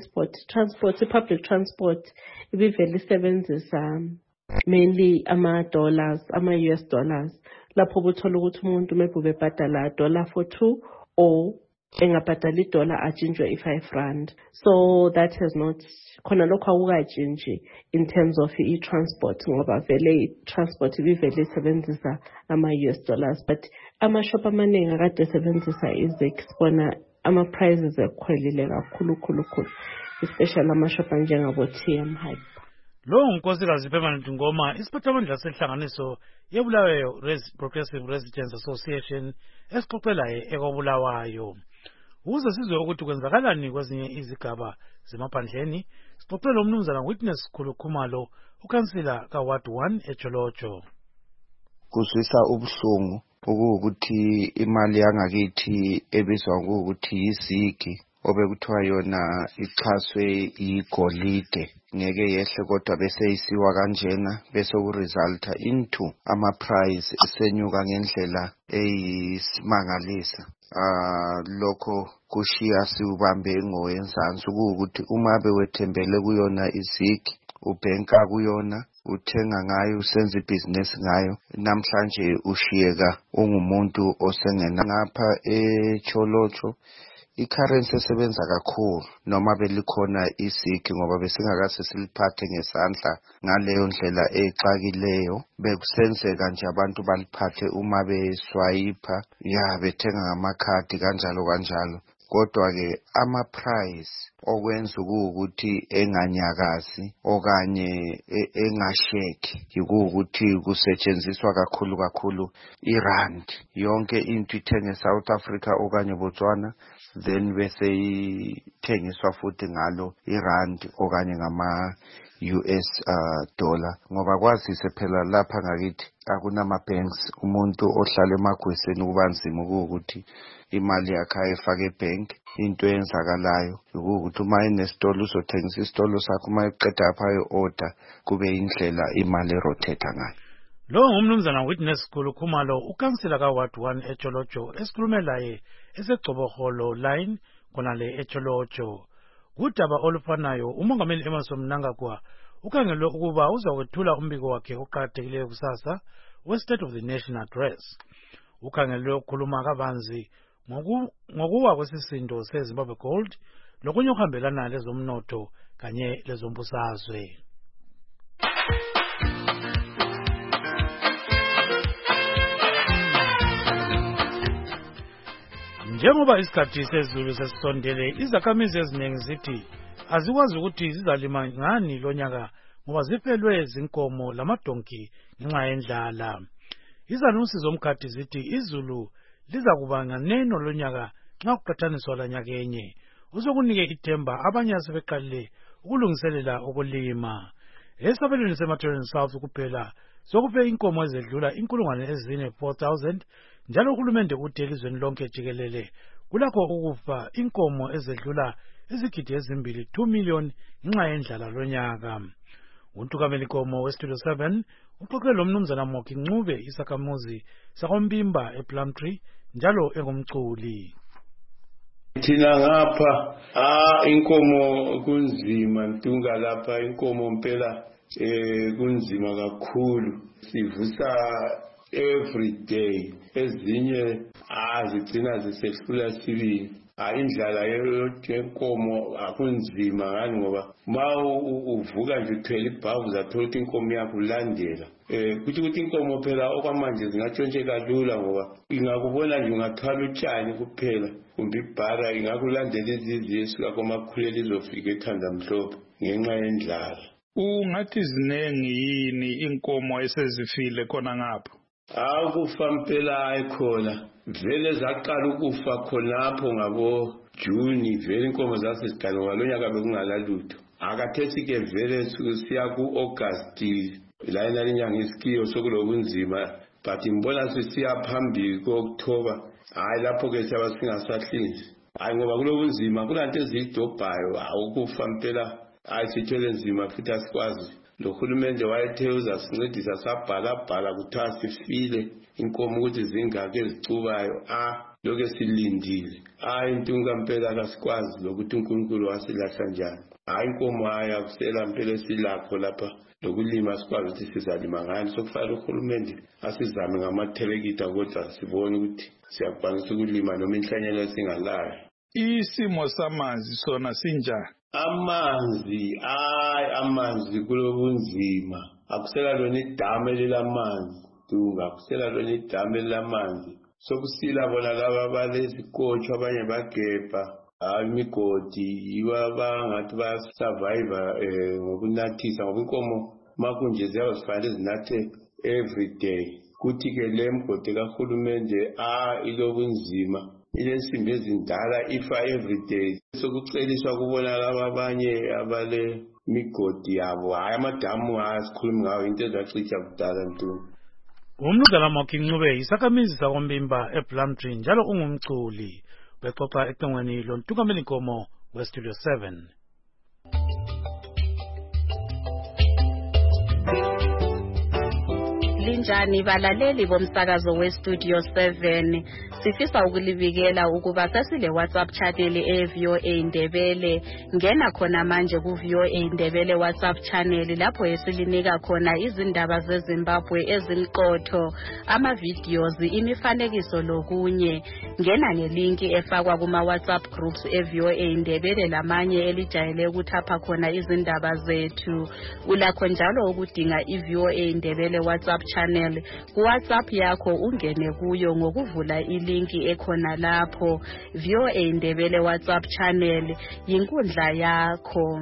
[SPEAKER 8] public transport, ibivele isebenzisa mainly ama-dollars, ama-US dollars. Lapho buthola ukuthi umuntu maybe ubebhadala $1 for 2 or engabhadala $1 atshintshwe i-R5. So that has not, khona lokho awukatshintshi in terms of i-transport ngoba vele i-transport ibivele isebenzisa ama-US dollars. But ama-shop amaningi akade esebenzisa iZig bona ama-prices ekhwelile kakhulu, especially ama-shop anjengabo TM Hype.
[SPEAKER 5] Lo nkosikazi Permanent Ngoma, isiphathamandla senhlanganiso yeBulawayo Progressive Residents Association esixoxelayo ekobulawayo. Ukuze sizwe ukuthi kwenzakalani kwezinye izigaba zemaphandleni, sixoxela umnumzana Witness Khulukhumalo, ukhansila kaWard 1 eJolojo.
[SPEAKER 26] Kuzwisa ubuhlungu ukuthi imali yangakithi ebizwa ngokuthi yizigi obekuthiwa yona ixhaswe igolide ngeke yehle kodwa bese isiwa kanjena bese kuresulta into ama-price esenyuka ngendlela eyisimangalisa. Lokho kushiya siubambe ngoyenzansi ukuthi uma bewethembele kuyona izigi ubhenka kuyona uthenga ngayo usenza ibhizinesi ngayo, namhlanje ushiyeka ungumuntu osengena ngapha eCholocho. I-currency esebenza kakhulu noma belikhona isigi ngoba besingakase siliphathe ngesandla ngaleyo ndlela exakileyo, bekusenzeka nje abantu baliphathe uma beswayipha bethenga ngamakhadi kanjalo. kodwa ke ama-price okwenza ukuthi enganyakazi okanye engasheki yikuthi kusetshenziswa kakhulu irand. Yonke into ithenge South Africa okanye Botswana, then bese ithengiswa futhi ngalo irand okanye ngama US dollar, ngoba kwazise phela lapha ngakithi akunama banks. Umuntu ohlala emagweseni kuba nzima ukuthi imali yakhe ayifake ebank. Into eyenzakalayo ukuthi uma enesitolo uzothengisa isitolo sakhe, uma eqeda apha order kube indlela imali rotate ngayo.
[SPEAKER 5] Lo ngumnumzana Witness Khulu Khumalo, ukansela kaWard 1 eTsholotsho, esikhulume laye esegcoboholo line khonale eTsholotsho. Kudaba olufanayo umongameli Emmerson Mnangagwa ukhangelwe ukuba uzakwethula umbiko wakhe oqhakathekileyo kusasa we-State of the Nation Address. Ukhangelwe ukukhuluma kabanzi ngokuwa kwesisindo seZimbabwe Gold lokunye okuhambelana lezomnotho kanye lezombusazwe. Njengoba isikhathi sezulu sesisondele, izakhamizi eziningi zithi azikwazi ukuthi zizalima ngani lonyaka ngoba zifelwe zinkomo lamadonki ngenxa yendlala. Izanunsi zomkhathi zithi izulu liza kuba nganeno lonyaka nxa kuqathaniswa lanyaka enye. Uzokunike ithemba abanye asebeqalile ukulungiselela ukulima. Esabelweni seMathweni South kuphela sokufe inkomo ezedlula 4,000 njalo uhulumende uthi elizweni lonke jikelele kulakho ukufa inkomo ezedlula izigidi ezimbili 2 million ngenxa yendlala lonyaka. Untukamelinkomo weStudio 7 uxoxe lo mnumzana Moki Ncube, isakhamuzi sakoMbimba ePlumtree njalo engumculi.
[SPEAKER 25] Thina ngapha inkomo kunzima, ntunga lapha inkomo mpela kunzima kakhulu, sivusa every day. Ezinye zigcina zisehlula sibili. Indlala yenkomo akunzima ngani ngoba ma uvuka nje uthwele ibhavu zathola ukuthi inkomo yakho ulandela. Kuthi ukuthi inkomo phela okwamanje zingatshontsheka lula ngoba ingakubona nje ungathwala utshani kuphela kumbe ibhara ingakulandela izizi esuka komakhulela izofika ekhanda mhlophe ngenxa yendlala.
[SPEAKER 9] Ungathi zinengi yini inkomo esezifile khona ngapha?
[SPEAKER 25] Ukufa mpela ayikhona, vele zaqala ukufa khonapho ngabo June, vele inkomo zasesigalo ngalonyaka bekungalalutho. Akathethi ke vele siya ku August la inyanga iskiyo sokulobunzima, but imbona sisiya phambili ku October. Lapho ke siyabe singasahlinzi. Ngoba kulobunzima kulanto ezidobhayo, ukufa mpela sithwele nzima futhi asikwazi. Lo hulumende wayethe uzasincedisa sabhala kuthiwa sifile inkomo ukuthi zingake ezicubayo. Lokho silindile. Intunga mpela kasikwazi lokuthi uNkulunkulu wasilahla njani. Inkomo akusela mpela esilapho lapha lokulima sikwazi ukuthi sizalima ngani. Sokufanele uhulumende asizame ngamatherekita kodwa sibone ukuthi siyakwanisa ukulima noma inhlanyelo singalayo.
[SPEAKER 9] Isimo samanzi sona sinjani?
[SPEAKER 25] Amanzi kulobunzima. Akusela lona idame lelamanzi. Akusela lona idame lelamanzi. Sokusila bona laba abalezikotsho abanye bagebha imigodi abangathi bayasurvive ngokunathisa ngoba inkomo makunje ziyazifanele zinathe every day. Kuthi ke le mgodi kahulumende ilobunzima. Ilensimbi ezindala ifa every day. Sokuceliswa kubona laba abanye abale migodi yabo. Amadamu asikhulumi ngawo into ezacitsha kudala nto.
[SPEAKER 5] Umnumzana Moki Ncube, isakhamuzi sakoMbimba ePlumtree njalo ungumculi. Bexoxa ecengweni lontukamelinkomo weStudio 7.
[SPEAKER 11] Linjani balaleli bomsakazo weStudio 7, sifisa ukulibikela ukuba sasile WhatsApp channel eVOA Ndebele. Ngena khona manje kuVOA Ndebele WhatsApp channel lapho esilinika khona izindaba zeZimbabwe ezimqotho, ama-videos, imifanekiso lokunye. Ngena ngelinki efakwa kuma WhatsApp groups eVOA Ndebele lamanye elijayele ukuthapha khona izindaba zethu. Ulakho njalo ukudinga iVOA Ndebele WhatsApp channel ku WhatsApp yakho ungene kuyo ngokuvula ilink linki ekhona lapho. VOA Indebele WhatsApp channel yinkundla yakho.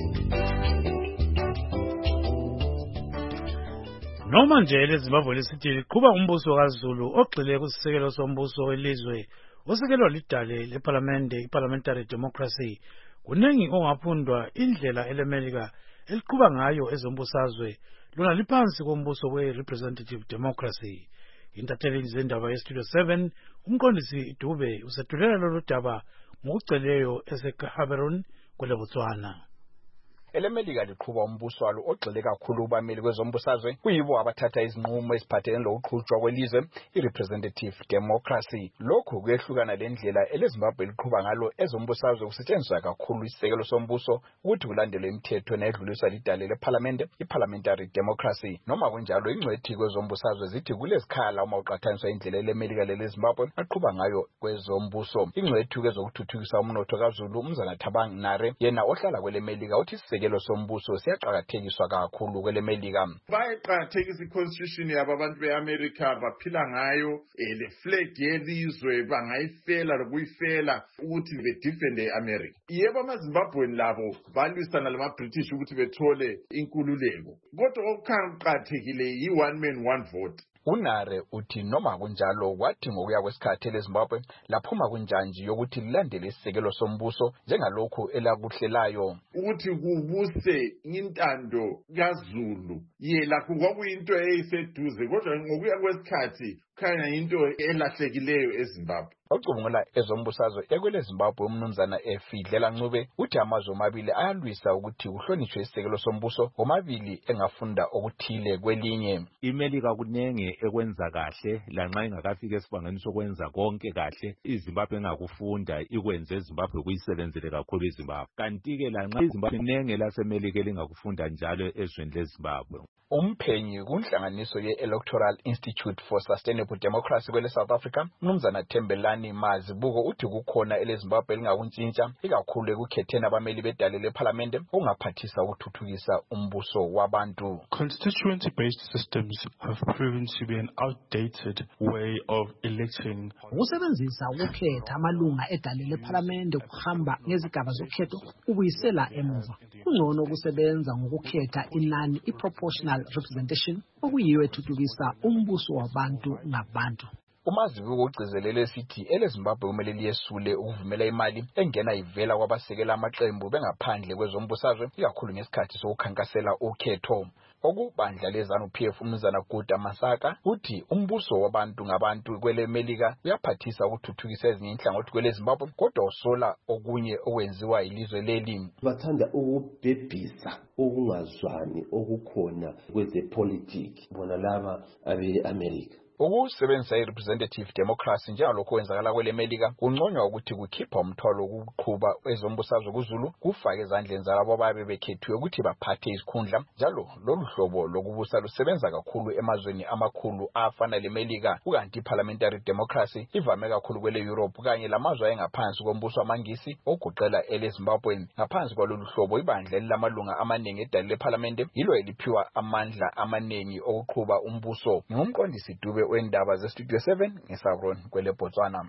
[SPEAKER 5] Noma nje leZimbabwe lesithi liqhuba umbuso kaZulu ogxile kusisekelo sombuso welizwe osekelwa lidale leparliamentary democracy. Kunengi ongafundwa indlela elemelika eliqhuba ngayo ezombusazwe lona liphansi kombuso we-representative democracy. Intatheli zendaba yeStudio 7 umqondisi Dube usethulela lolu daba ngokuceleyo eseGaborone kwele Botswana.
[SPEAKER 10] Elemelika liqhuba umbuso walo ogxile kakhulu kubameli kwezombusazwe kuyibo abathatha izinqumo eziphathelene lokuqhutshwa kwelizwe i-representative democracy. Lokhu kuyehlukana lendlela eleZimbabwe liqhuba ngalo ezombusazwe kusetshenziswa kakhulu isisekelo sombuso ukuthi kulandelwe imithetho nedluliswa lidale leparlamente i-parliamentary democracy. Noma kunjalo ingcwethi kwezombusazwe zithi kulezikhala uma uqhathaniswa indlela elemelika leZimbabwe aqhuba ngayo kwezombuso. Ingcwethi kwezokuthuthukisa umnotho kaZulu uMzana Thabang Nare yena ohlala kwelemelika uthi isekelo sombuso siyaqhakathekiswa kakhulu kwelemelika.
[SPEAKER 12] Bayiqhakathekisa iconstitution yabo abantu beAmerica baphila ngayo le flag yelizwe bangayifela lokuyifela ukuthi bedefende iAmerica. Yebo amaZimbabweni labo balwisana lamaBritish ukuthi bethole inkululeko. Kodwa okuqakathekile yi-one man one vote.
[SPEAKER 10] Unare uthi noma kunjalo kwathi ngokuya kwesikhathi eleZimbabwe laphuma kunjanji yokuthi lilandele isisekelo sombuso njengalokhu elakuhlelayo
[SPEAKER 12] ukuthi kubuse intando kaZulu yela kwakuyinto eyiseduze kodwa ngokuya kwesikhathi khanya into elahlekileyo eZimbabwe.
[SPEAKER 10] Ocubungula ezombusazwe ekweleZimbabwe umnumzana Efidlela Ncube uthi amazwe amabili ayalwisa ukuthi kuhlonishwe isisekelo sombuso omabili engafunda okuthile kwelinye.
[SPEAKER 13] iMelika kunenge ekwenza kahle lanxa ingakafika esibangeni sokwenza konke kahle iZimbabwe engakufunda ikwenze eZimbabwe kuyisebenzele kakhulu iZimbabwe. Kanti ke lanxa iZimbabwe inenge laseMelika elingakufunda njalo ezweni leZimbabwe.
[SPEAKER 10] Umphenyi kunhlanganiso ye-Electoral Institute for Sustainable Democracy kwele South Africa umnumzana Thembelani Mazibuko uthi kukhona eleZimbabwe lingakuntshintsha ikakhulu ekukhetheni abameli bedale leparlamente ongaphathisa ukuthuthukisa umbuso wabantu.
[SPEAKER 14] Constituency-based systems have proven to be an outdated way of electing.
[SPEAKER 15] Ukusebenzisa ukukhetha amalunga edale leparlamente kuhamba ngezigaba zokhetho ubuyisela emuva. Kungcono ukusebenza ngokukhetha inani i-proportional representation okuyiyo ethuthukisa umbuso wabantu ngabantu.
[SPEAKER 10] Umazibuko ugcizelele sithi eleZimbabwe kumele liyesule ukuvumela imali engena ivela kwabasekela amaqembu bengaphandle kwezombusazwe ikakhulu ngesikhathi sokukhankasela ukhetho. Okubandla leZANU-PF umnumzana Guda Masaka uthi umbuso wabantu ngabantu kwelemelika uyaphathisa ukuthuthukisa ezinye inhlangothi kweleZimbabwe kodwa usola okunye okwenziwa ilizwe leli.
[SPEAKER 16] Bathanda ukubhebhisa ukungazwani okukhona kwezepolitiki bona laba abe-America.
[SPEAKER 10] Ukusebenzisa i-representative democracy njengalokho kwenzakala kwelemelika kunconywa ukuthi kukhipha umthwalo wokuqhuba ezombusazwe kuZulu kufake ezandleni zalabo ababe bekhethiwe ukuthi baphathe izikhundla njalo lolu hlobo lokubusa lusebenza kakhulu emazweni amakhulu afana lemelika ukanti i-parliamentary democracy ivame kakhulu kwele Europe kanye lamazwe ayengaphansi kombuso wamangisi oguqela eleZimbabwe. Ngaphansi kwalolu hlobo ibandla lamalunga amaningi edale leparlamente yilo eliphiwa amandla amaningi okuqhuba umbuso. Ngumqondisi Dube wendaba zeStudio 7 ngeSabrone kwele Botswana.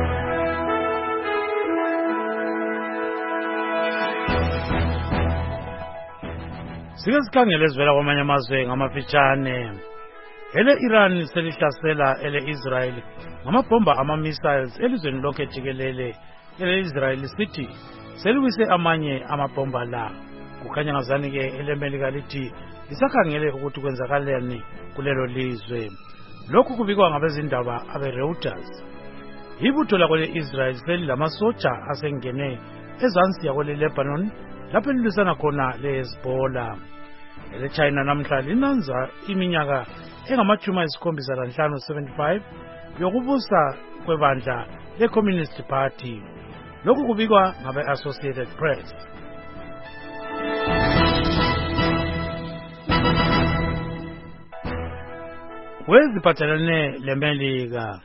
[SPEAKER 5] Sike sikhangele ezivela kwamanye amazwe ngamafitshane. Iran selihlasela Israel ngamabhomba ama-missiles elizweni lonke jikelele. Israel sithi seliwise amanye amabhomba la. Kukhanya ngazani ke elemelika lithi lisakhangele ukuthi kwenzakaleni kulelo lizwe. Lokhu kubikwa ngabezindaba abe-Reuters. Ibutho lakwele-Israel selilamasotsha asengene ezansi yakwele-Lebanon lapho elilwisana khona le-Hezbollah. Ele-China namhla linanza iminyaka engama-75 75 yokubusa kwebandla le-Communist Party. Lokhu kubikwa ngabe-Associated Press. Weziphathelene lemelika.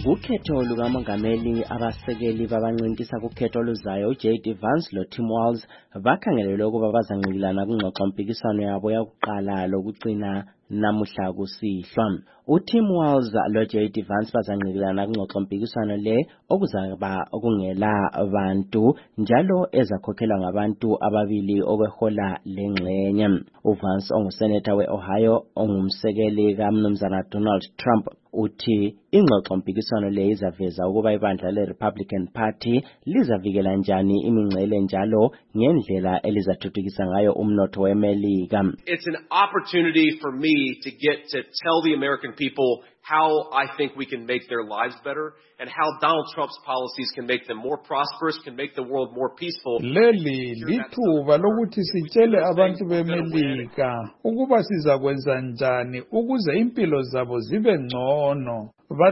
[SPEAKER 4] Kukhetho lukamongameli abasekeli babancintisa kukhetho oluzayo uJD Vance loTim Walz bakhangelelwe ukuba bazanqikilana kungxoxo-mpikiswano yabo yokuqala lokugcina namuhla kusihlwa. uTim Walz loJD Vance bazanqikilana kungxoxo-mpikiswano le okuzaba okungela bantu njalo ezakhokhelwa ngabantu ababili okwehola lengxenye. uVance onguseneta we-Ohio ongumsekeli kaMnumzana Donald Trump uthi ingxoxo-mpikiswano le izaveza ukuba ibandla le-Republican Party lizavikela njani imingcele njalo ngendlela elizathuthukisa ngayo umnotho weMelika.
[SPEAKER 17] It's an opportunity for me to get to tell the American people how I think we can make their lives better and how Donald Trump's policies can make them more prosperous, can make the world more peaceful.
[SPEAKER 9] Leli lithuba lokuthi sitshele abantu beMelika ukuba sizakwenza njani ukuze impilo zabo zibe ngcono,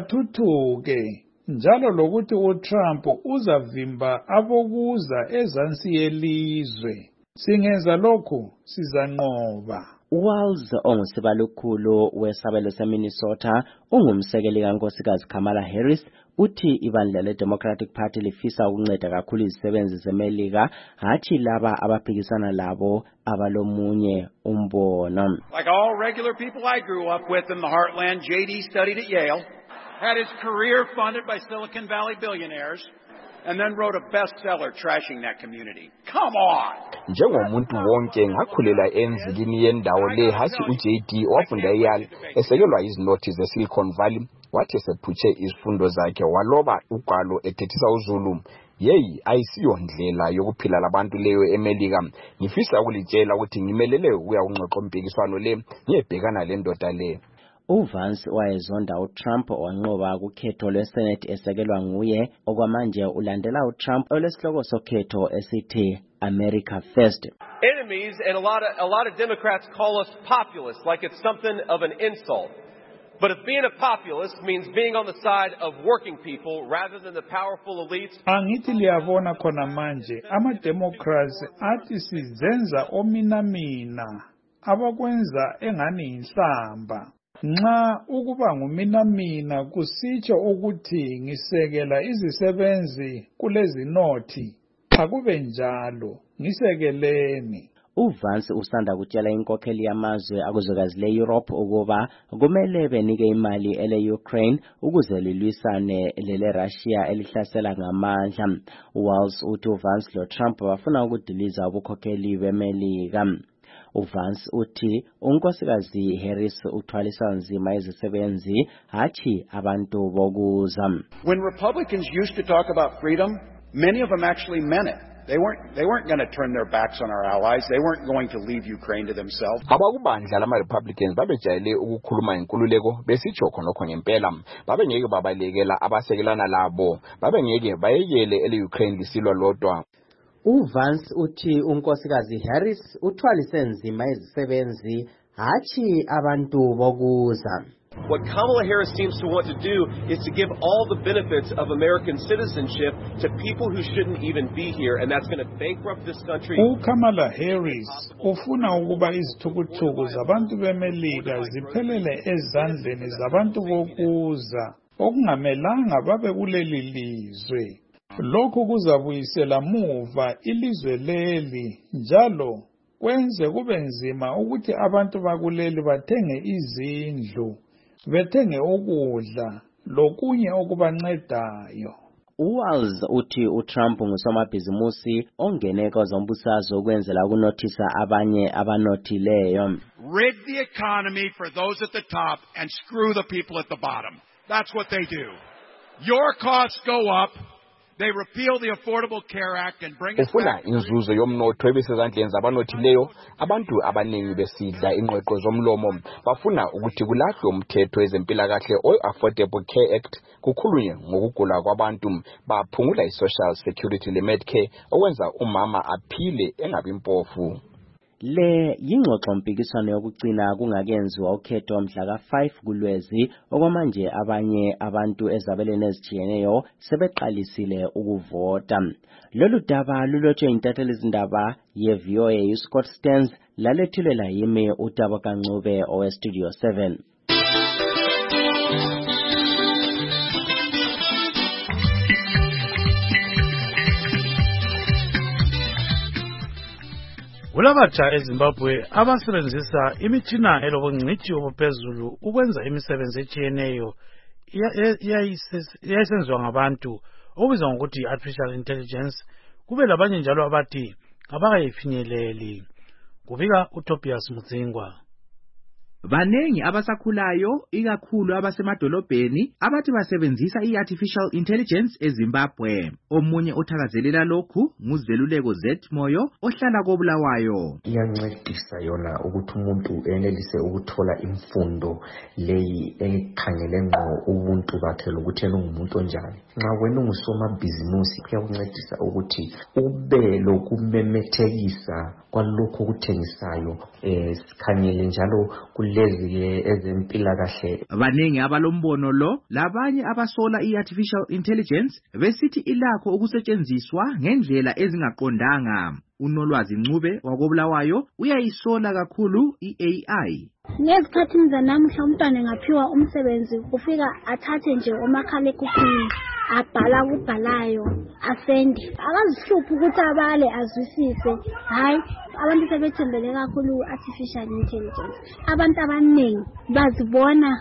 [SPEAKER 9] bathuthuke. Njalo lokuthi uTrump uzavimba abokuza ezansi yelizwe. Singenza lokhu sizanqoba.
[SPEAKER 4] uWalz ongusibalukhulu wesabelo seMinnesota ungumsekeli kaNkosikazi Kamala Harris uthi ibandla leDemocratic Party lifisa ukunceda kakhulu izisebenzi zeMelika hathi laba abaphikisana labo abalomunye umbono.
[SPEAKER 18] Like all regular people I grew up with in the heartland, JD studied at Yale, had his career funded by Silicon Valley billionaires, and then wrote a bestseller trashing that community. Come on!
[SPEAKER 10] Njengomuntu wonke ngakhulela enzikini yendawo le hathi uJD wafunda eYale esekelwa izinoti zeSilicon Valley wathi sephutshe izifundo zakhe waloba ugwalo ethethisa uZulu. Yeyi ayisiyo ndlela yokuphila labantu leyo eMelika. Ngifisa ukulitshela ukuthi ngimelele ukuya kungxoxo-mpikiswano le ngiyebhekana le ndoda le.
[SPEAKER 4] uVance wayezonda uTrump wanqoba kukhetho lweSenate esekelwa nguye okwamanje ulandela uTrump olesihloko sokhetho esithi America First.
[SPEAKER 17] Enemies and a lot of Democrats call us populists like it's something of an insult. But if being a populist means being on the side of working people rather than the powerful elites.
[SPEAKER 9] Angithi liyabona khona manje ama-Democrats athi sizenza ominamina abakwenza engani inhlamba. Nxa ukuba nguminamina kusitsho ukuthi ngisekela izisebenzi kulezi nothi, akube njalo, ngisekeleni.
[SPEAKER 4] uVance usanda kutshela inkokheli yamazwe akuzwekazi le-Europe ukuba kumele benike imali ele-Ukraine ukuze lilwisane lele-Russia elihlasela ngamandla. uWalz uthi uVance loTrump bafuna ukudiliza ubukhokheli beMelika. uVance uthi unkosikazi Harris uthwalisa nzima izisebenzi hathi abantu bokuza.
[SPEAKER 18] When Republicans used to talk about freedom, many of them actually meant it. They weren't going to turn their backs on our allies. They weren't going to leave Ukraine to themselves.
[SPEAKER 10] Abakubandla lama-Republicans babejayele ukukhuluma inkululeko besitsho khonokho ngempela. Babengeke babalekela abasekelana labo. Babengeke bayekele ele-Ukraine lisilwa lodwa.
[SPEAKER 4] uVance uthi unkosikazi Harris uthwalise nzima izisebenzi hathi abantu bokuza.
[SPEAKER 17] What Kamala Harris seems to want to do is to give all the benefits of American citizenship to people who shouldn't even be here, and that's going to bankrupt this country.
[SPEAKER 9] uKamala Harris ufuna ukuba izithukuthuku zabantu beMelika ziphelele ezandleni zabantu bokuza okungamelanga babe kuleli lizwe. Lokhu kuzabuyisela muva ilizwe leli njalo kwenze kube nzima ukuthi abantu bakuleli bathenge izindlu, bethenge ukudla lokunye okubancedayo.
[SPEAKER 4] uWalz uthi uTrump ngusomabhizimusi ongene kwezombusazwe ukwenzela ukunothisa abanye abanothileyo.
[SPEAKER 18] Rig the economy for those at the top and screw the people at the bottom. That's what they do. Your costs go up. They repeal the Affordable Care Act and bring us back.
[SPEAKER 10] Inzuzo yomnotho ebesezandleni zabanothileyo, abantu abaningi besidla ingqeqo zomlomo bafuna ukuthi kulahlwe umthetho wezempilakahle o-Affordable Care Act kukhulunywe ngokugula kwabantu baphungula i-Social Security le-Medicare okwenza umama aphile engabi mpofu.
[SPEAKER 4] Le yingxoxo-mpikiswano yokugcina kungakenziwa ukhetho mhla ka-5 kuLwezi okwamanje abanye abantu ezabelweni ezitshiyeneyo sebeqalisile ukuvota. Lolu daba lulotshwe intatheli izindaba ye-VOA uScott Stearns lalethulela yimi uTabo Kancube oweStudio 7.
[SPEAKER 5] Kulabatsha eZimbabwe abasebenzisa imitshina elobungcitshi obuphezulu ukwenza imisebenzi etshiyeneyo iyayisenziwa ngabantu obizwa ngokuthi artificial intelligence. Kube labanye njalo abathi abakayifinyeleli. Kubika uTobias Mudzingwa.
[SPEAKER 2] Banengi abasakhulayo ikakhulu abasemadolobheni abathi basebenzisa i-artificial intelligence eZimbabwe. Omunye othakazelela lokhu nguZeluleko Moyo ohlala koBulawayo.
[SPEAKER 3] Iyancedisa yona ukuthi umuntu enelise ukuthola imfundo leyi ekhangele ngqo ubuntu bakhe lokuthi ungumuntu onjani. Nxa wena ungusomabhizimusi kuyakuncedisa ukuthi ube lokumemethekisa kwalokho okuthengisayo sikhangele njalo kulezi ezempilakahle.
[SPEAKER 2] Banengi abalombono lo labanye abasola i-artificial intelligence besithi ilakho ukusetshenziswa ngendlela ezingaqondanga. Unolwazi Ncube wakoBulawayo uyayisola kakhulu i-AI.
[SPEAKER 19] Ngezikhathini zanamuhla umntwana engaphiwa umsebenzi ufika athathe nje umakhalekhukhwini abhala kubhalayo asende. Akazihluphi ukuthi abale azwisise. Hayi, abantu sebethembele kakhulu artificial intelligence. Abantu abaningi bazibona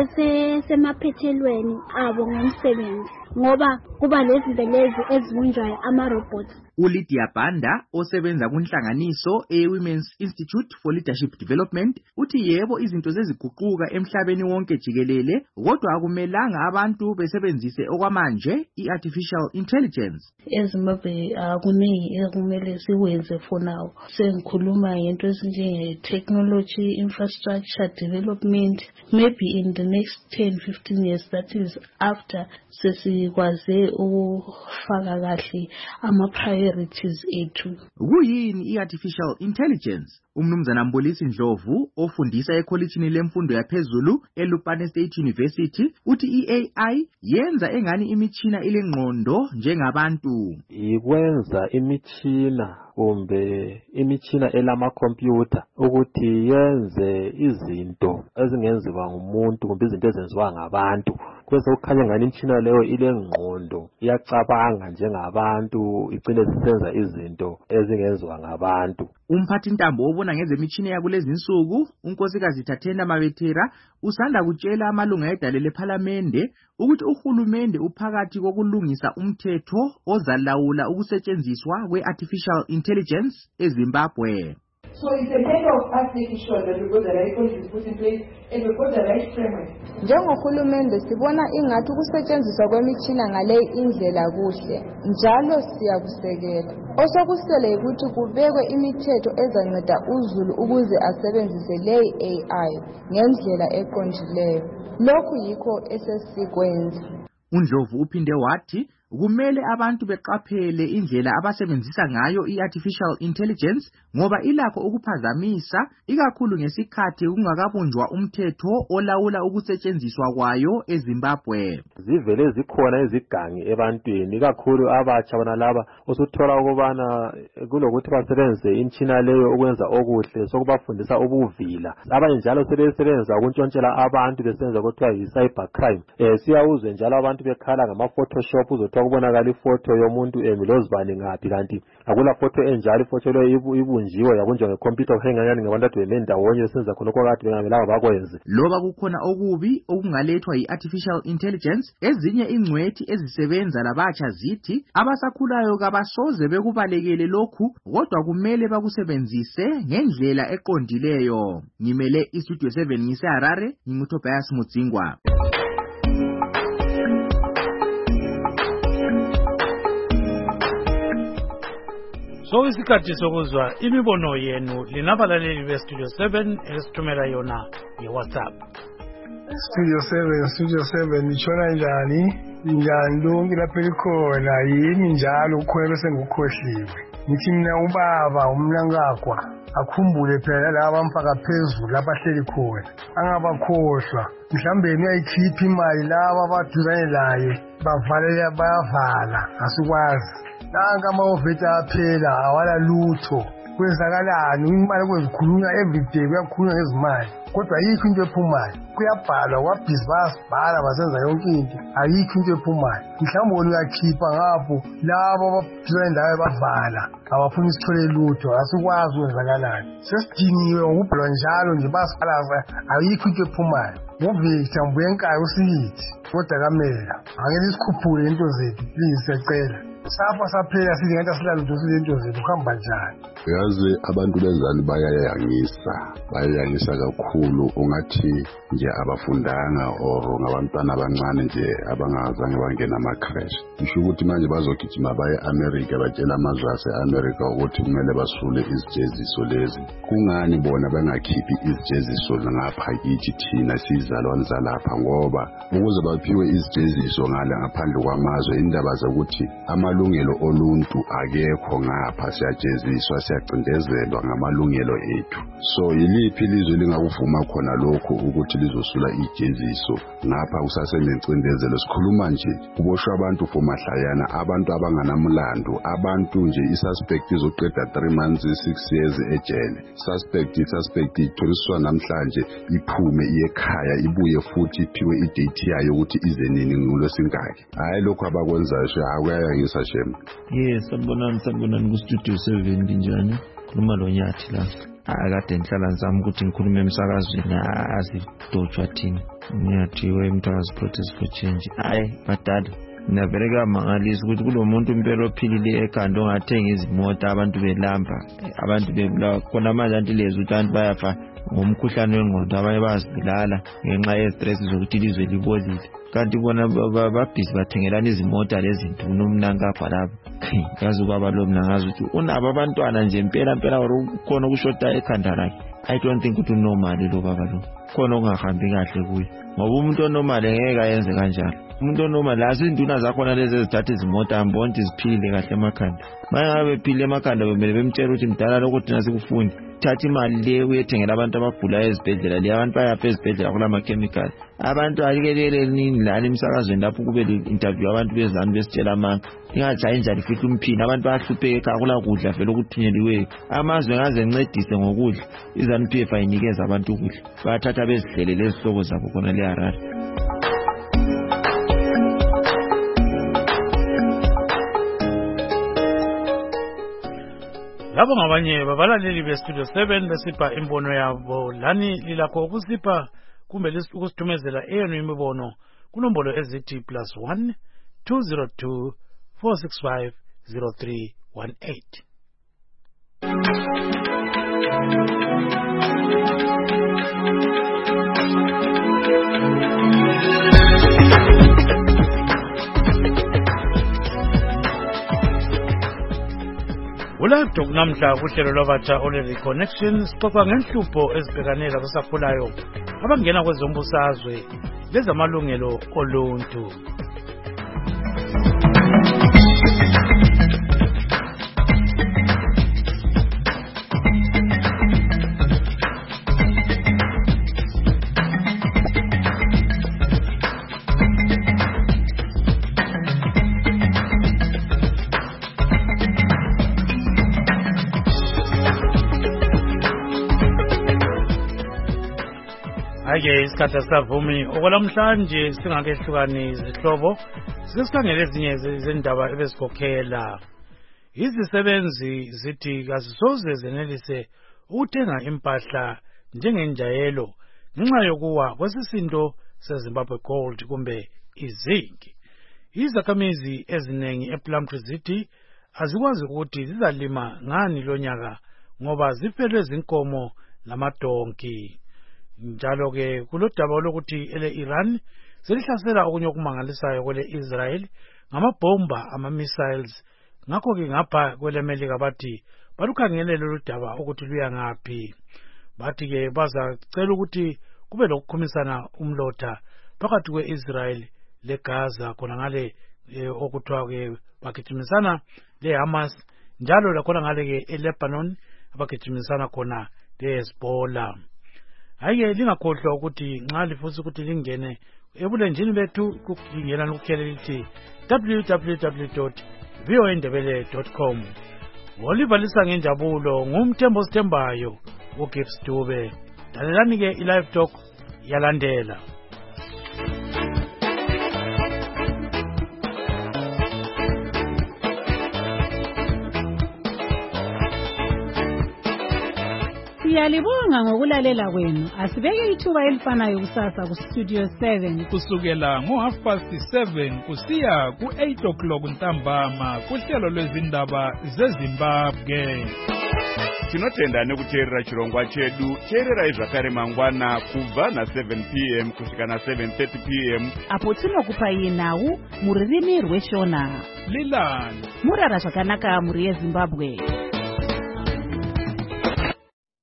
[SPEAKER 19] besemaphethelweni abo ngomsebenzi ngoba kuba lezinto lezi ezibunjwayo ama-robots.
[SPEAKER 2] uLydia Banda osebenza kunhlanganiso e-Women's Institute for Leadership Development uthi yebo izinto zeziguquka emhlabeni wonke jikelele kodwa akumelanga abantu besebenzise okwamanje i-artificial intelligence.
[SPEAKER 20] eZimbabwe kuningi ekumele sikwenze for now. Sengikhuluma ngento ezinjenge-technology, infrastructure development, maybe in the next 10-15 years, that is after sesikwaze ukufaka kahle ama-priorities ethu.
[SPEAKER 2] Kuyini i-artificial intelligence? Umnumzana Mbolisi Ndlovu ofundisa ekholejini lemfundo yaphezulu eLupane State University uthi i-AI yenza engani imitshina ilengqondo njengabantu.
[SPEAKER 21] Ikwenza imitshina kumbe imitshina elama-computer ukuthi yenze izinto ezingenziwa ngumuntu kumbe izinto ezenziwa ngabantu. Kwenza ukukhanya ngani imitshina leyo ilengqondo, iyacabanga njengabantu, icine sisenza izinto ezingenziwa ngabantu.
[SPEAKER 2] Umphathi ntambo obona ngezemitshina yakulezi insuku unkosikazi Thathenda Mabethera usanda kutshela amalunga edale lephalamende ukuthi uhulumende uphakathi kokulungisa umthetho ozalawula ukusetshenziswa kwe-artificial intelligence eZimbabwe.
[SPEAKER 22] So it's a matter of us making sure that we've got the right policies put in place and we've got the right framework.
[SPEAKER 27] Njengohulumende sibona ingathi ukusetshenziswa kwemitshina ngale indlela kuhle njalo siyakusekela. Osokusele ukuthi kubekwe imithetho ezanceda uZulu ukuze asebenzise le AI ngendlela eqondileyo. Lokhu yikho esesikwenza.
[SPEAKER 2] uNdlovu uphinde wathi kumele abantu beqaphele indlela abasebenzisa ngayo i-artificial intelligence ngoba ilakho ukuphazamisa ikakhulu ngesikhathi kungakabunjwa umthetho olawula ukusetshenziswa kwayo eZimbabwe.
[SPEAKER 21] Zivele zikhona izigangi ebantwini ikakhulu abatsha bonalaba osuthola ukubana kulokuthi basebenzise imitshina leyo ukwenza okuhle sokubafundisa ubuvila. Abanye njalo sebesebenzisa ukuntshontshela abantu besenza kuthiwa yi-cyber crime. Siyawuzwe njalo abantu bekhala ngama-photoshop uzothola kubonakala ifoto yomuntu emilozibani ngaphi kanti akula foto enjalo ifoto leyo ibunjiwe yabunjwa ngecomputer kuhenganyani ngabantu bemendawonye senza khonokho kade bengamelanga bakwenze.
[SPEAKER 2] Loba kukhona okubi okungalethwa yi-artificial intelligence ezinye ingcwethi ezisebenza labatsha zithi abasakhulayo kabasoze bekubalekele lokhu kodwa kumele bakusebenzise ngendlela eqondileyo. Ngimele iStudio 7 ngiseHarare nginguTobias Mudzingwa.
[SPEAKER 5] So isikhathi sokuzwa imibono yenu linabalaleli beStudio 7 esithumela yona ngeWhatsApp.
[SPEAKER 28] Studio 7 nitshona njani lonke lapha likhona yini njalo ukhona bese ngukhohliwe. Ngithi mina ubaba umnankakwa akhumbule phela laba bamfaka phezulu lapha hleli khona angabakhohlwa mhlambe uyayikhipha imali laba abaduzane laye bayavala asikwazi. Nanga amaveta aphela awala lutho kwenzakalani imali kwezikhulunywa everyday kuyakhulunywa ngezimali kodwa ayikho into ephumayo kuyabhalwa kwabhizi bayasibhala basenza yonke into ayikho into ephumayo mhlawumbe wena uyakhipha ngapho labo abaphila endawo bavala abafuna isithole lutho asikwazi ukwenzakalani sesidiniwe ngokubhalwa njalo nje basibhala ayikho into ephumayo nguvictor mbuyenkayo usiyithi kodwa kamela angeke isikhuphule into zethu please siyacela sapha saphela sithi ngathi asilalo into zethu kuhamba njani
[SPEAKER 1] yazi abantu bezani bayayangisa kakhulu ungathi nje abafundanga or ngabantwana abancane nje abangazange bangena ama-crash ngisho ukuthi manje bazogijima baye America batshela amazwe ase-America ukuthi kumele basule izijeziso lezi kungani bona bangakhiphi izijeziso ngapha kithi thina sizalwane zalapha ngoba ukuze baphiwe izijeziso ngale ngaphandle kwamazwe indaba zokuthi amalungelo oluntu akekho ngapha siyajeziswa siyacindezelwa ngamalungelo ethu so yiliphi ilizwe lingakuvuma khona lokho ukuthi lizosula ijeziso ngapha kusasenencindezelo sikhuluma nje kuboshwa abantu for mahlayana abantu abanganamlando abantu nje isuspect izoqeda 3 months 6 years ejele suspect itholiswa namhlanje iphume iyekhaya ibuye futhi iphiwe idate yayo ukuthi ize nini ngolosingaki hayi lokho abakwenzayo akuyayangisa shema
[SPEAKER 6] yes sanibonani ku studio 7 njani khuluma lo Nyathi la akade ngihlala ngizama ukuthi ngikhulume emsakazweni azidotshwa thina Nyathi wemthakazi protest for change hayi badala nabereka mangalisa ukuthi kulomuntu impela ophilile ekhanda ongathenga izimota abantu belamba abantu bebulawa khona manje antilezi ukuthi abantu bayafa ngomkhuhlane wengqondo abanye bazibulala ngenxa yestress zokuthi ilizwe libolile kanti bona babhizi bathengelana izimota lezinto unomnankapha lapha ngazi kwaba lo mina ngazi ukuthi unabo abantwana nje impela khona ukushoda ekhanda lakhe I don't think ukuthi unormal lo baba lo khona okungahambi kahle kuye ngoba umuntu onormal ngeke ayenze kanjalo umuntu onormal azinduna zakhona lezi ezithatha izimota ambonti ziphile kahle emakhanda bayabe bephile emakhanda bemele bemtshela ukuthi mdala lokho thina sikufundi thatha imali le uyethengela abantu abagula ezibhedlela le abantu bayapha ezibhedlela kulama chemicals abantu alikelele nini lana emsakazweni lapho kube le interview abantu bezani besitshela amanga ingajayi njalo futhi umphini abantu bayahlupheka ekhaya kula kudla vele ukuthunyeliweyo amazwe ngaze ncedise ngokudla iZANU-PF ayinikeza abantu ukudla bayathatha bezihlelele ezihloko zabo khona le Harare
[SPEAKER 5] labo ngabanye babalaleli bestudio 7 besipha imbono yabo lani lilakho ukusipha kumbe ukusithumezela eyenu imibono kunombolo ezithi +1 202 465 0318. Ulapho namhla kuhlelo lwabatsha ole connection sixoxa ngenhlupho ezibhekanela kwasakhulayo abangena kwezombusazwe lezamalungelo oluntu. Ake isikhathi savumi okwalamhlanje singakehlukani izihlobo sisikhangela ezinye zendaba ebezikhokhela. Izisebenzi zithi kazisoze zenelise ukuthenga impahla njengenjayelo ngenxa yokuwa kwesisindo seZimbabwe Gold kumbe izinc. Izakhamizi eziningi ePlumtree zithi azikwazi ukuthi zizalima ngani lonyaka ngoba zifelwe zinkomo lamadonki. Njalo ke kulodaba lokuthi ele-Iran selihlasela okunye okumangalisayo kwele Israel ngamabomba ama-missiles ngakho ke ngapha kwele America bathi balukhangele lolu daba ukuthi luya ngaphi. Bathi ke bazacela ukuthi kube lokukhumisana umlotha phakathi kwe-Israel leGaza khona ngale okuthiwa ke bagijimisana leHamas njalo lakhona ngale ke eLebanon abagijimisana khona leHezbollah. Hayi lingakhohlwa ukuthi nxa lifuza ukuthi lingene ebulenjini bethu kungena ukukhelela lithi www.voindebele.com Olivalisa ngenjabulo ngumthembo sithembayo uGibbs Dube. Dalelani ke iLive Talk yalandela.
[SPEAKER 7] Siyalibonga ngokulalela kwenu. Asibeke ithuba elifanayo kusasa ku Studio 7
[SPEAKER 8] kusukela ngo7:30 kusiya ku8:00 ntambama kuhlelo lwezindaba zeZimbabwe.
[SPEAKER 11] Tinotenda nekuteerera chirongwa chedu. Teerera zvakare mangwana kubva na7 p.m. kusvika na7:30 p.m.
[SPEAKER 7] apo tinokupai nhau mururimi rweshona.
[SPEAKER 8] Lilani
[SPEAKER 7] murara zvakanaka muri yeZimbabwe.